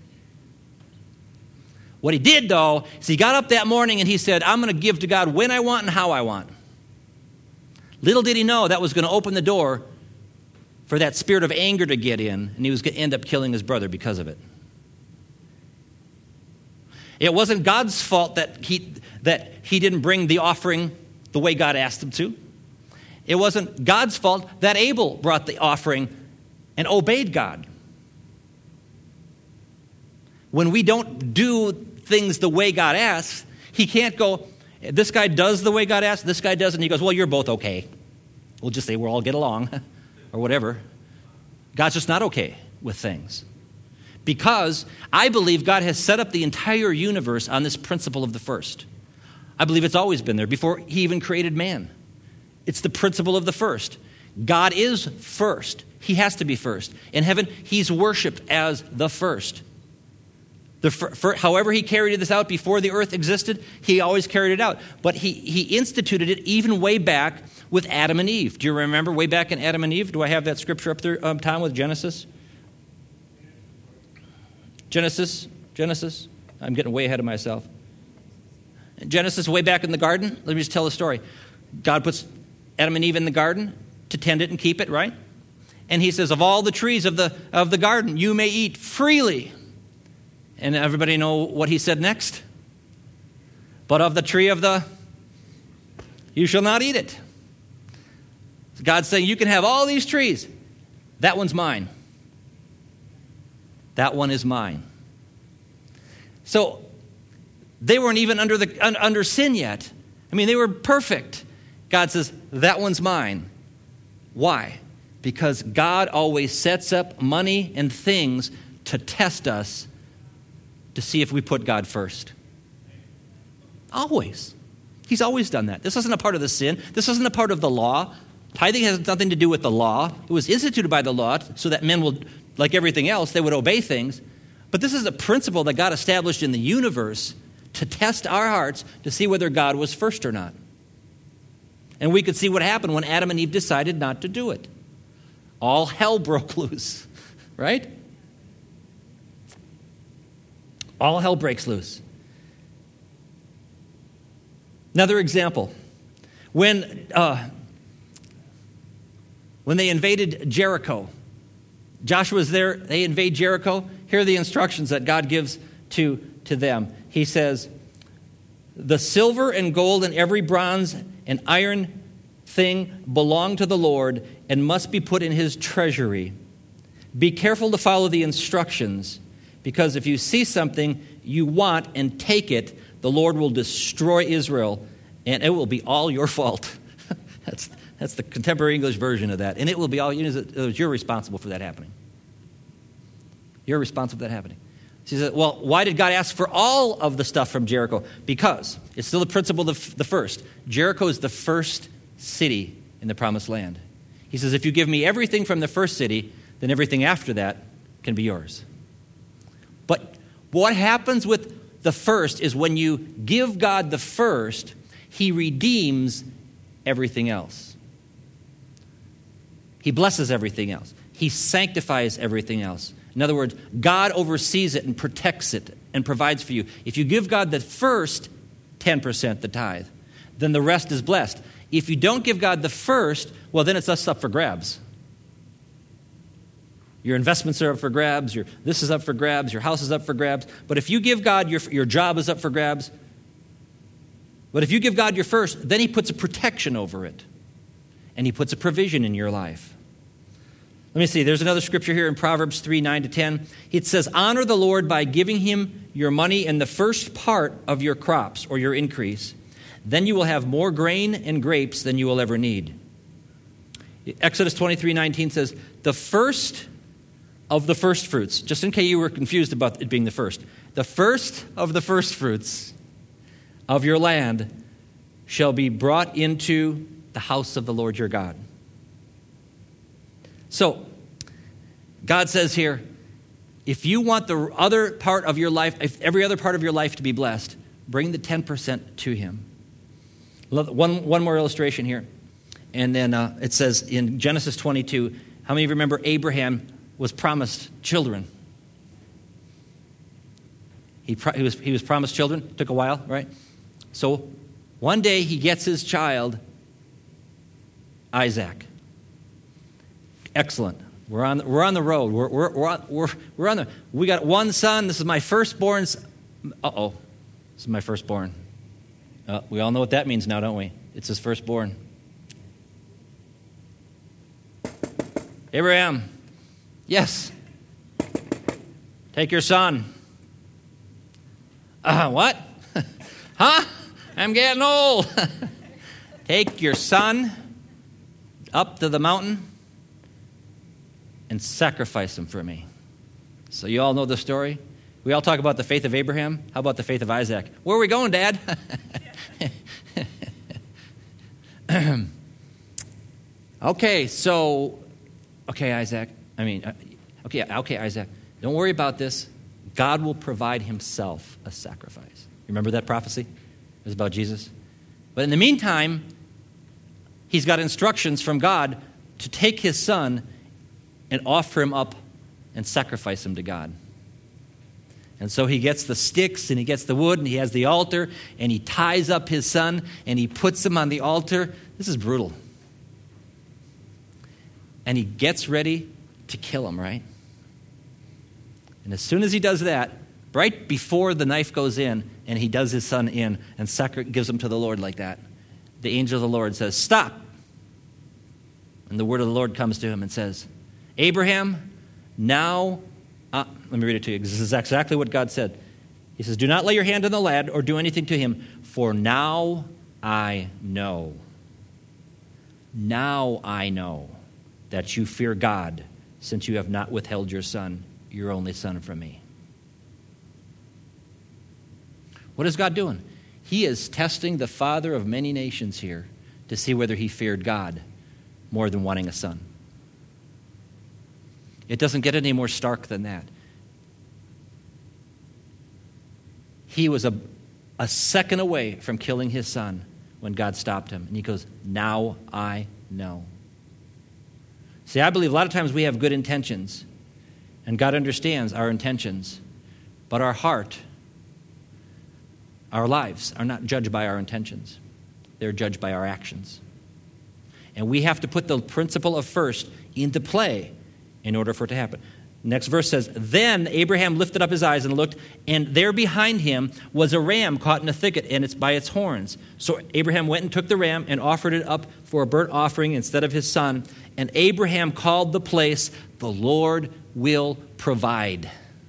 What he did, though, is he got up that morning and he said, I'm going to give to God when I want and how I want. Little did he know that was going to open the door for that spirit of anger to get in, and he was going to end up killing his brother because of it. It wasn't God's fault that he, that he didn't bring the offering the way God asked him to. It wasn't God's fault that Abel brought the offering and obeyed God. When we don't do things the way God asks, he can't go, this guy does the way God asks, this guy doesn't. He goes, well, you're both okay. We'll just say we'll all get along or whatever. God's just not okay with things. Because I believe God has set up the entire universe on this principle of the first. I believe it's always been there before he even created man. It's the principle of the first. God is first. He has to be first. In heaven, he's worshiped as the first. The fir- for, however he carried this out before the earth existed, he always carried it out. But he, he instituted it even way back with Adam and Eve. Do you remember way back in Adam and Eve? Do I have that scripture up there, um, Tom, with Genesis? Genesis, Genesis. I'm getting way ahead of myself. Genesis, way back in the garden. Let me just tell the story. God puts Adam and Eve in the garden to tend it and keep it, right? And he says, of all the trees of the of the garden, you may eat freely. And everybody know what he said next? But of the tree of the, you shall not eat it. God's saying, you can have all these trees. That one's mine. That one is mine. So they weren't even under the under sin yet. I mean, they were perfect. God says, that one's mine. Why? Because God always sets up money and things to test us to see if we put God first. Always. He's always done that. This isn't a part of the sin. This isn't a part of the law. Tithing has nothing to do with the law. It was instituted by the law so that men will, like everything else, they would obey things. But this is a principle that God established in the universe to test our hearts to see whether God was first or not. And we could see what happened when Adam and Eve decided not to do it. All hell broke loose, right? All hell breaks loose. Another example. When, uh, when they invaded Jericho, Joshua's there, they invade Jericho. Here are the instructions that God gives to, to them. He says, the silver and gold and every bronze and iron thing belong to the Lord and must be put in his treasury. Be careful to follow the instructions, because if you see something you want and take it, the Lord will destroy Israel, and it will be all your fault. that's, that's the contemporary English version of that. And it will be all, you're responsible for that happening. You're responsible for that happening. She said, well, why did God ask for all of the stuff from Jericho? Because it's still the principle of the first. Jericho is the first city in the promised land. He says, if you give me everything from the first city, then everything after that can be yours. But what happens with the first is when you give God the first, he redeems everything else. He blesses everything else. He sanctifies everything else. In other words, God oversees it and protects it and provides for you. If you give God the first ten percent, the tithe, then the rest is blessed. If you don't give God the first, well, then it's us up for grabs. Your investments are up for grabs. Your this is up for grabs. Your house is up for grabs. But if you give God, your, your job is up for grabs. But if you give God your first, then he puts a protection over it. And he puts a provision in your life. Let me see. There's another scripture here in Proverbs three, nine to ten. It says, honor the Lord by giving him your money and the first part of your crops or your increase. Then you will have more grain and grapes than you will ever need. Exodus twenty-three, nineteen says, the first of the first fruits, just in case you were confused about it being the first, the first of the first fruits of your land shall be brought into the house of the Lord your God. So, God says here, if you want the other part of your life, if every other part of your life to be blessed, bring the ten percent to him. One, one more illustration here. And then uh, it says in Genesis twenty-two, how many of you remember Abraham was promised children? He, pro- he, was, he was promised children. Took a while, right? So one day he gets his child, Isaac. Excellent. We're on, we're on the road. We're, we're, we're, on, we're, we're on the, we got one son. This is my firstborn. Uh-oh. This is my firstborn. Uh, we all know what that means now, don't we? It's his firstborn. Abraham, yes. Take your son. Uh, what? Huh? I'm getting old. Take your son up to the mountain and sacrifice him for me. So you all know the story? We all talk about the faith of Abraham. How about the faith of Isaac? Where are we going, Dad? okay, so, okay, Isaac. I mean, okay, okay, Isaac. Don't worry about this. God will provide himself a sacrifice. Remember that prophecy? It was about Jesus. But in the meantime, he's got instructions from God to take his son and offer him up and sacrifice him to God. And so he gets the sticks and he gets the wood and he has the altar and he ties up his son and he puts him on the altar. This is brutal. And he gets ready to kill him, right? And as soon as he does that, right before the knife goes in and he does his son in and sacri- gives him to the Lord like that, the angel of the Lord says, stop. And the word of the Lord comes to him and says, Abraham, now, uh, let me read it to you. This is exactly what God said. He says, do not lay your hand on the lad or do anything to him, for now I know Now I know that you fear God, since you have not withheld your son, your only son, from me. What is God doing? He is testing the father of many nations here to see whether he feared God more than wanting a son. It doesn't get any more stark than that. He was a, a second away from killing his son when God stopped him. And he goes, now I know. See, I believe a lot of times we have good intentions, and God understands our intentions, but our heart, our lives are not judged by our intentions. They're judged by our actions. And we have to put the principle of first into play in order for it to happen. Next verse says, then Abraham lifted up his eyes and looked, and there behind him was a ram caught in a thicket, and it's by its horns. So Abraham went and took the ram and offered it up for a burnt offering instead of his son. And Abraham called the place, the Lord will provide.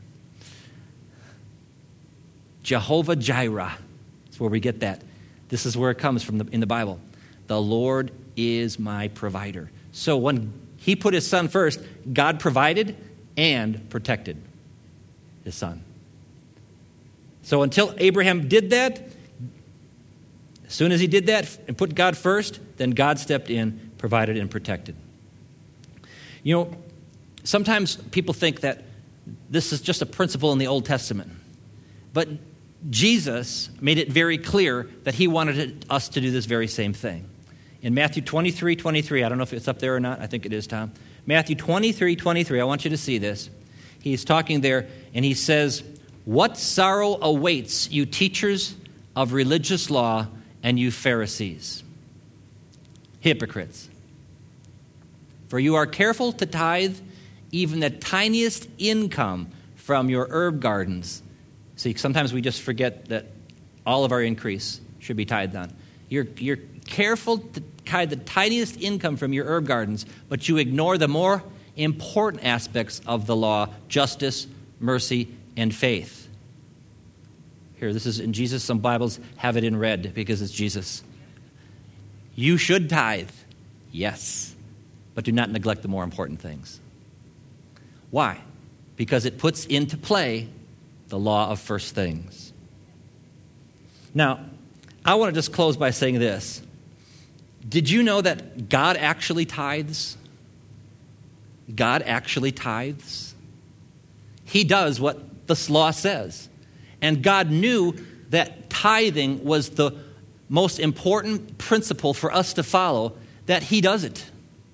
Jehovah Jireh. That's where we get that. This is where it comes from the, in the Bible. The Lord is my provider. So when he put his son first, God provided and protected his son. So until Abraham did that, as soon as he did that and put God first, then God stepped in, provided, and protected. You know, sometimes people think that this is just a principle in the Old Testament. But Jesus made it very clear that he wanted us to do this very same thing. In Matthew twenty-three twenty-three, I don't know if it's up there or not. I think it is, Tom. Matthew twenty-three twenty-three, I want you to see this. He's talking there, and he says, what sorrow awaits you teachers of religious law and you Pharisees, hypocrites. For you are careful to tithe even the tiniest income from your herb gardens. See, sometimes we just forget that all of our increase should be tithed on. You're, you're careful to tithe the tiniest income from your herb gardens, but you ignore the more important aspects of the law: justice, mercy, and faith. Here, this is in Jesus. Some Bibles have it in red because it's Jesus. You should tithe, yes, but do not neglect the more important things. Why? Because it puts into play the law of first things. Now, I want to just close by saying this. Did you know that God actually tithes? God actually tithes. He does what this law says. And God knew that tithing was the most important principle for us to follow, that he does it.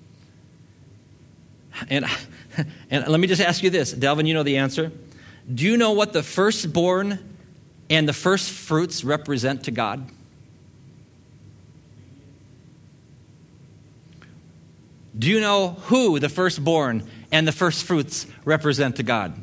And, and let me just ask you this. Delvin, you know the answer. Do you know what the firstborn and the first fruits represent to God? Do you know who the firstborn and the first fruits represent to God?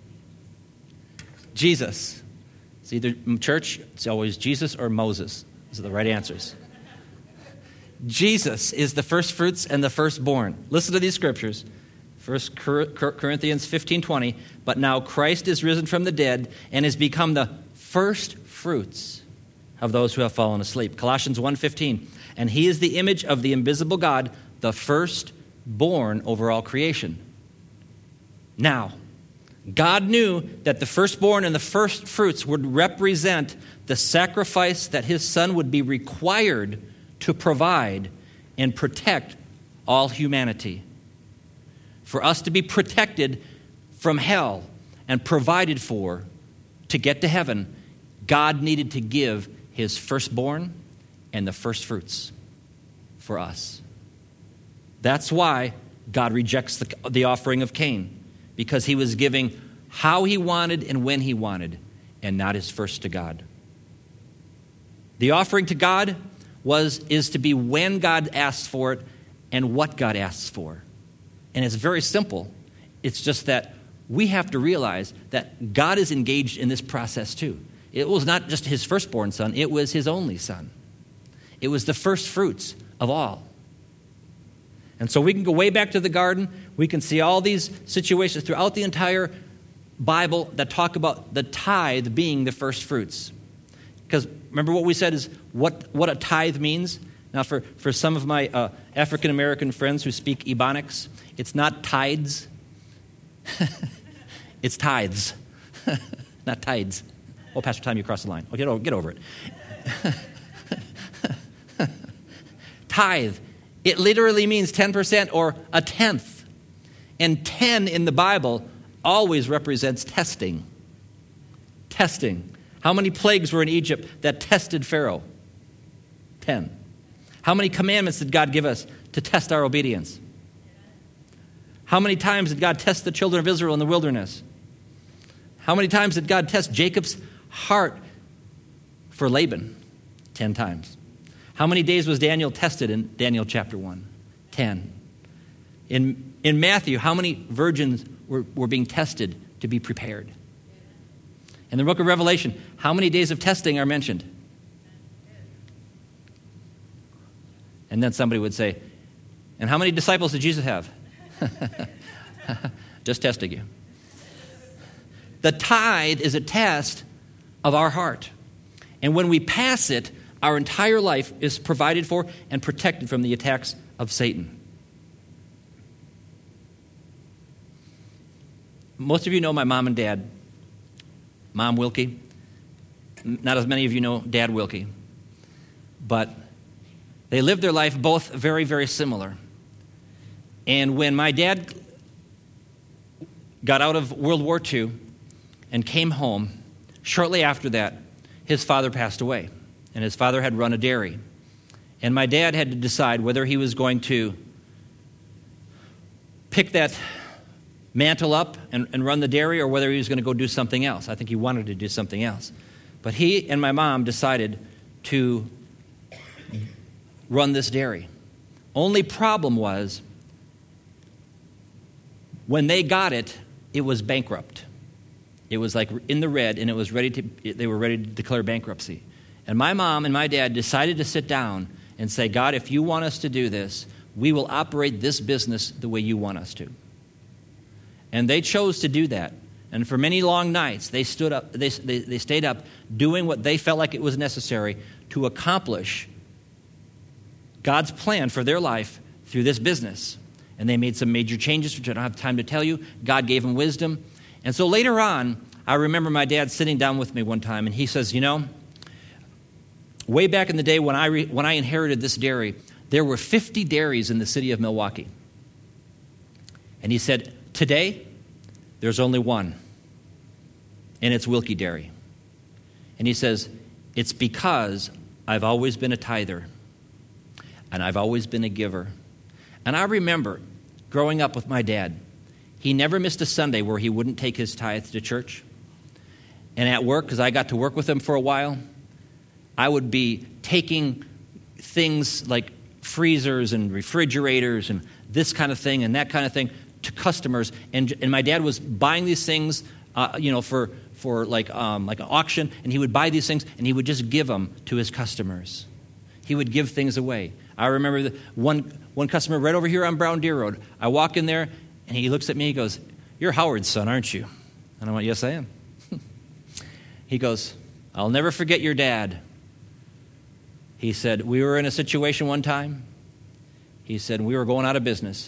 Jesus. It's either, in church, it's always Jesus or Moses. Those are the right answers. Jesus is the first fruits and the firstborn. Listen to these scriptures. First Corinthians fifteen twenty. But now Christ is risen from the dead and has become the first fruits of those who have fallen asleep. Colossians one fifteen. And he is the image of the invisible God, the firstborn over all creation. Now, God knew that the firstborn and the first fruits would represent the sacrifice that his son would be required to provide and protect all humanity. For us to be protected from hell and provided for to get to heaven, God needed to give his firstborn and the first fruits for us. That's why God rejects the, the offering of Cain, because he was giving how he wanted and when he wanted, and not his first to God. The offering to God was is to be when God asks for it and what God asks for. And it's very simple. It's just that we have to realize that God is engaged in this process too. It was not just his firstborn son, it was his only son. It was the first fruits of all. And so we can go way back to the garden. We can see all these situations throughout the entire Bible that talk about the tithe being the first fruits. Because remember what we said is what, what a tithe means? Now, for, for some of my uh, African-American friends who speak Ebonics, it's not tides. It's tithes, not tides. Oh, Pastor Tom, you crossed the line. Oh, get over, get over it. Tithe. It literally means ten percent or a tenth. And ten in the Bible always represents testing. Testing. How many plagues were in Egypt that tested Pharaoh? Ten. How many commandments did God give us to test our obedience? How many times did God test the children of Israel in the wilderness? How many times did God test Jacob's heart for Laban? Ten times. How many days was Daniel tested in Daniel chapter one? Ten. In, in Matthew, how many virgins were, were being tested to be prepared? In the book of Revelation, how many days of testing are mentioned? And then somebody would say, and how many disciples did Jesus have? Just testing you. The tithe is a test of our heart. And when we pass it, our entire life is provided for and protected from the attacks of Satan. Most of you know my mom and dad. Mom Wilkie. Not as many of you know Dad Wilkie. But they lived their life both very, very similar. And when my dad got out of World War Two and came home, shortly after that, his father passed away. And his father had run a dairy. And my dad had to decide whether he was going to pick that mantle up and, and run the dairy or whether he was going to go do something else. I think he wanted to do something else. But he and my mom decided to run this dairy. Only problem was, when they got it, it was bankrupt. It was like in the red, and it was ready to. They were ready to declare bankruptcy. And my mom and my dad decided to sit down and say, God, if you want us to do this, we will operate this business the way you want us to. And they chose to do that. And for many long nights, they stood up. They, they, they stayed up doing what they felt like it was necessary to accomplish God's plan for their life through this business. And they made some major changes, which I don't have time to tell you. God gave them wisdom. And so later on, I remember my dad sitting down with me one time, and he says, you know, way back in the day when I re- when I inherited this dairy, there were fifty dairies in the city of Milwaukee. And he said, today, there's only one, and it's Wilkie Dairy. And he says, it's because I've always been a tither, and I've always been a giver. And I remember growing up with my dad, he never missed a Sunday where he wouldn't take his tithe to church. And at work, because I got to work with him for a while, I would be taking things like freezers and refrigerators and this kind of thing and that kind of thing to customers. And, and my dad was buying these things, uh, you know, for, for like, um, like an auction, and he would buy these things, and he would just give them to his customers. He would give things away. I remember the one, one customer right over here on Brown Deer Road. I walk in there, and he looks at me, he goes, you're Howard's son, aren't you? And I went, yes, I am. He goes, I'll never forget your dad. He said, we were in a situation one time. He said, we were going out of business.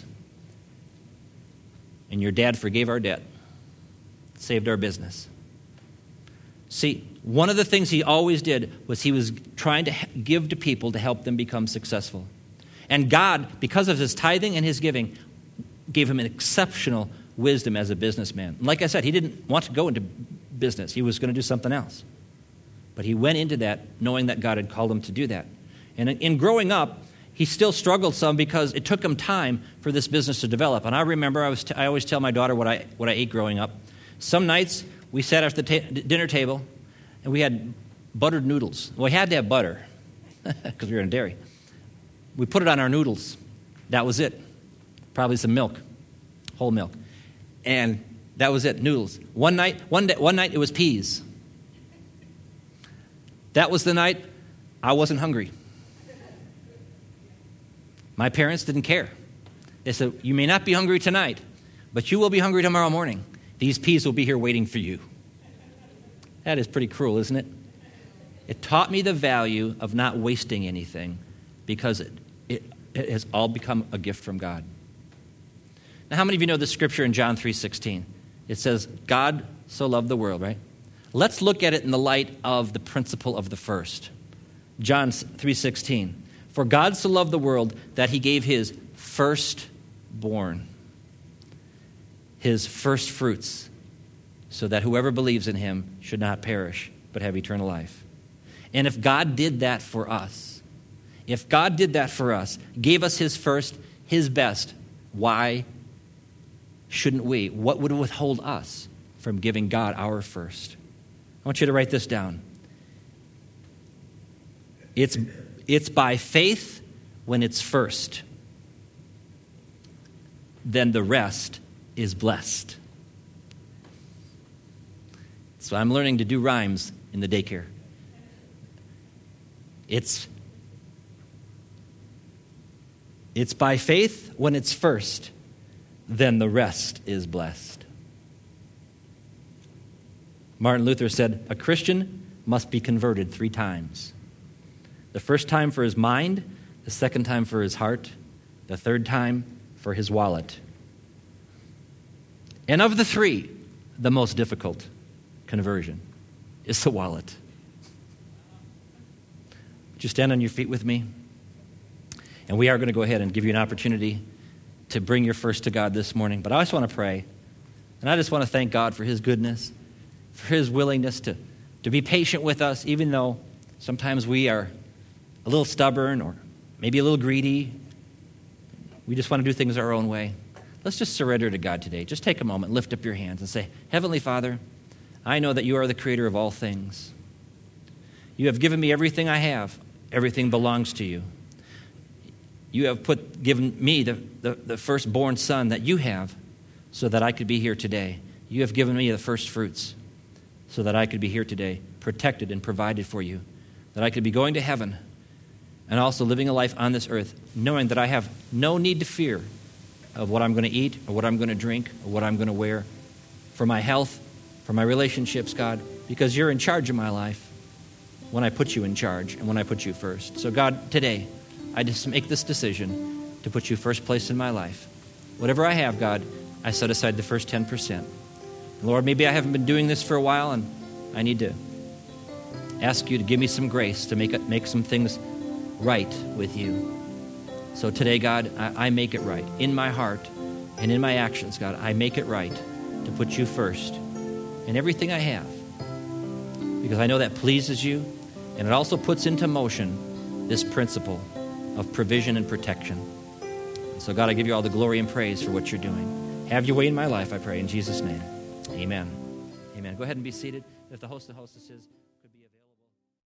And your dad forgave our debt, saved our business. See, one of the things he always did was he was trying to give to people to help them become successful. And God, because of his tithing and his giving, gave him an exceptional wisdom as a businessman. And like I said, he didn't want to go into business. He was going to do something else. But he went into that knowing that God had called him to do that. And in growing up, he still struggled some because it took him time for this business to develop. And I remember I was t- I always tell my daughter what I what I ate growing up. Some nights we sat at the ta- dinner table and we had buttered noodles. Well, we had to have butter because we were in a dairy. We put it on our noodles. That was it. Probably some milk, whole milk, and that was it. Noodles. One night, one day, one night it was peas. That was the night I wasn't hungry. My parents didn't care. They said, you may not be hungry tonight, but you will be hungry tomorrow morning. These peas will be here waiting for you. That is pretty cruel, isn't it? It taught me the value of not wasting anything, because it, it, it has all become a gift from God. Now, how many of you know the scripture in John three sixteen? It says, God so loved the world, right? Let's look at it in the light of the principle of the first. John three sixteen. For God so loved the world that he gave his firstborn, his first fruits, so that whoever believes in him should not perish, but have eternal life. And if God did that for us, if God did that for us, gave us his first, his best, why shouldn't we? What would withhold us from giving God our first? I want you to write this down. It's, it's by faith when it's first. Then the rest is blessed. So I'm learning to do rhymes in the daycare. It's, it's by faith when it's first. Then the rest is blessed. Martin Luther said, a Christian must be converted three times. The first time for his mind, the second time for his heart, the third time for his wallet. And of the three, the most difficult conversion is the wallet. Would you stand on your feet with me? And we are going to go ahead and give you an opportunity to bring your first to God this morning. But I just want to pray. And I just want to thank God for his goodness, for his willingness to, to be patient with us, even though sometimes we are a little stubborn or maybe a little greedy. We just want to do things our own way. Let's just surrender to God today. Just take a moment, lift up your hands and say, Heavenly Father, I know that you are the creator of all things. You have given me everything I have. Everything belongs to you. You have put given me the, the, the firstborn son that you have so that I could be here today. You have given me the first fruits so that I could be here today, protected and provided for you, that I could be going to heaven and also living a life on this earth, knowing that I have no need to fear of what I'm going to eat or what I'm going to drink or what I'm going to wear, for my health, for my relationships, God, because you're in charge of my life when I put you in charge and when I put you first. So God, today, I just make this decision to put you first place in my life. Whatever I have, God, I set aside the first ten percent. Lord, maybe I haven't been doing this for a while, and I need to ask you to give me some grace to make it, make some things right with you. So today, God, I, I make it right. In my heart and in my actions, God, I make it right to put you first in everything I have. Because I know that pleases you, and it also puts into motion this principle of provision and protection. So God, I give you all the glory and praise for what you're doing. Have your way in my life, I pray, in Jesus' name. Amen. Amen. Go ahead and be seated. If the host and hostess is...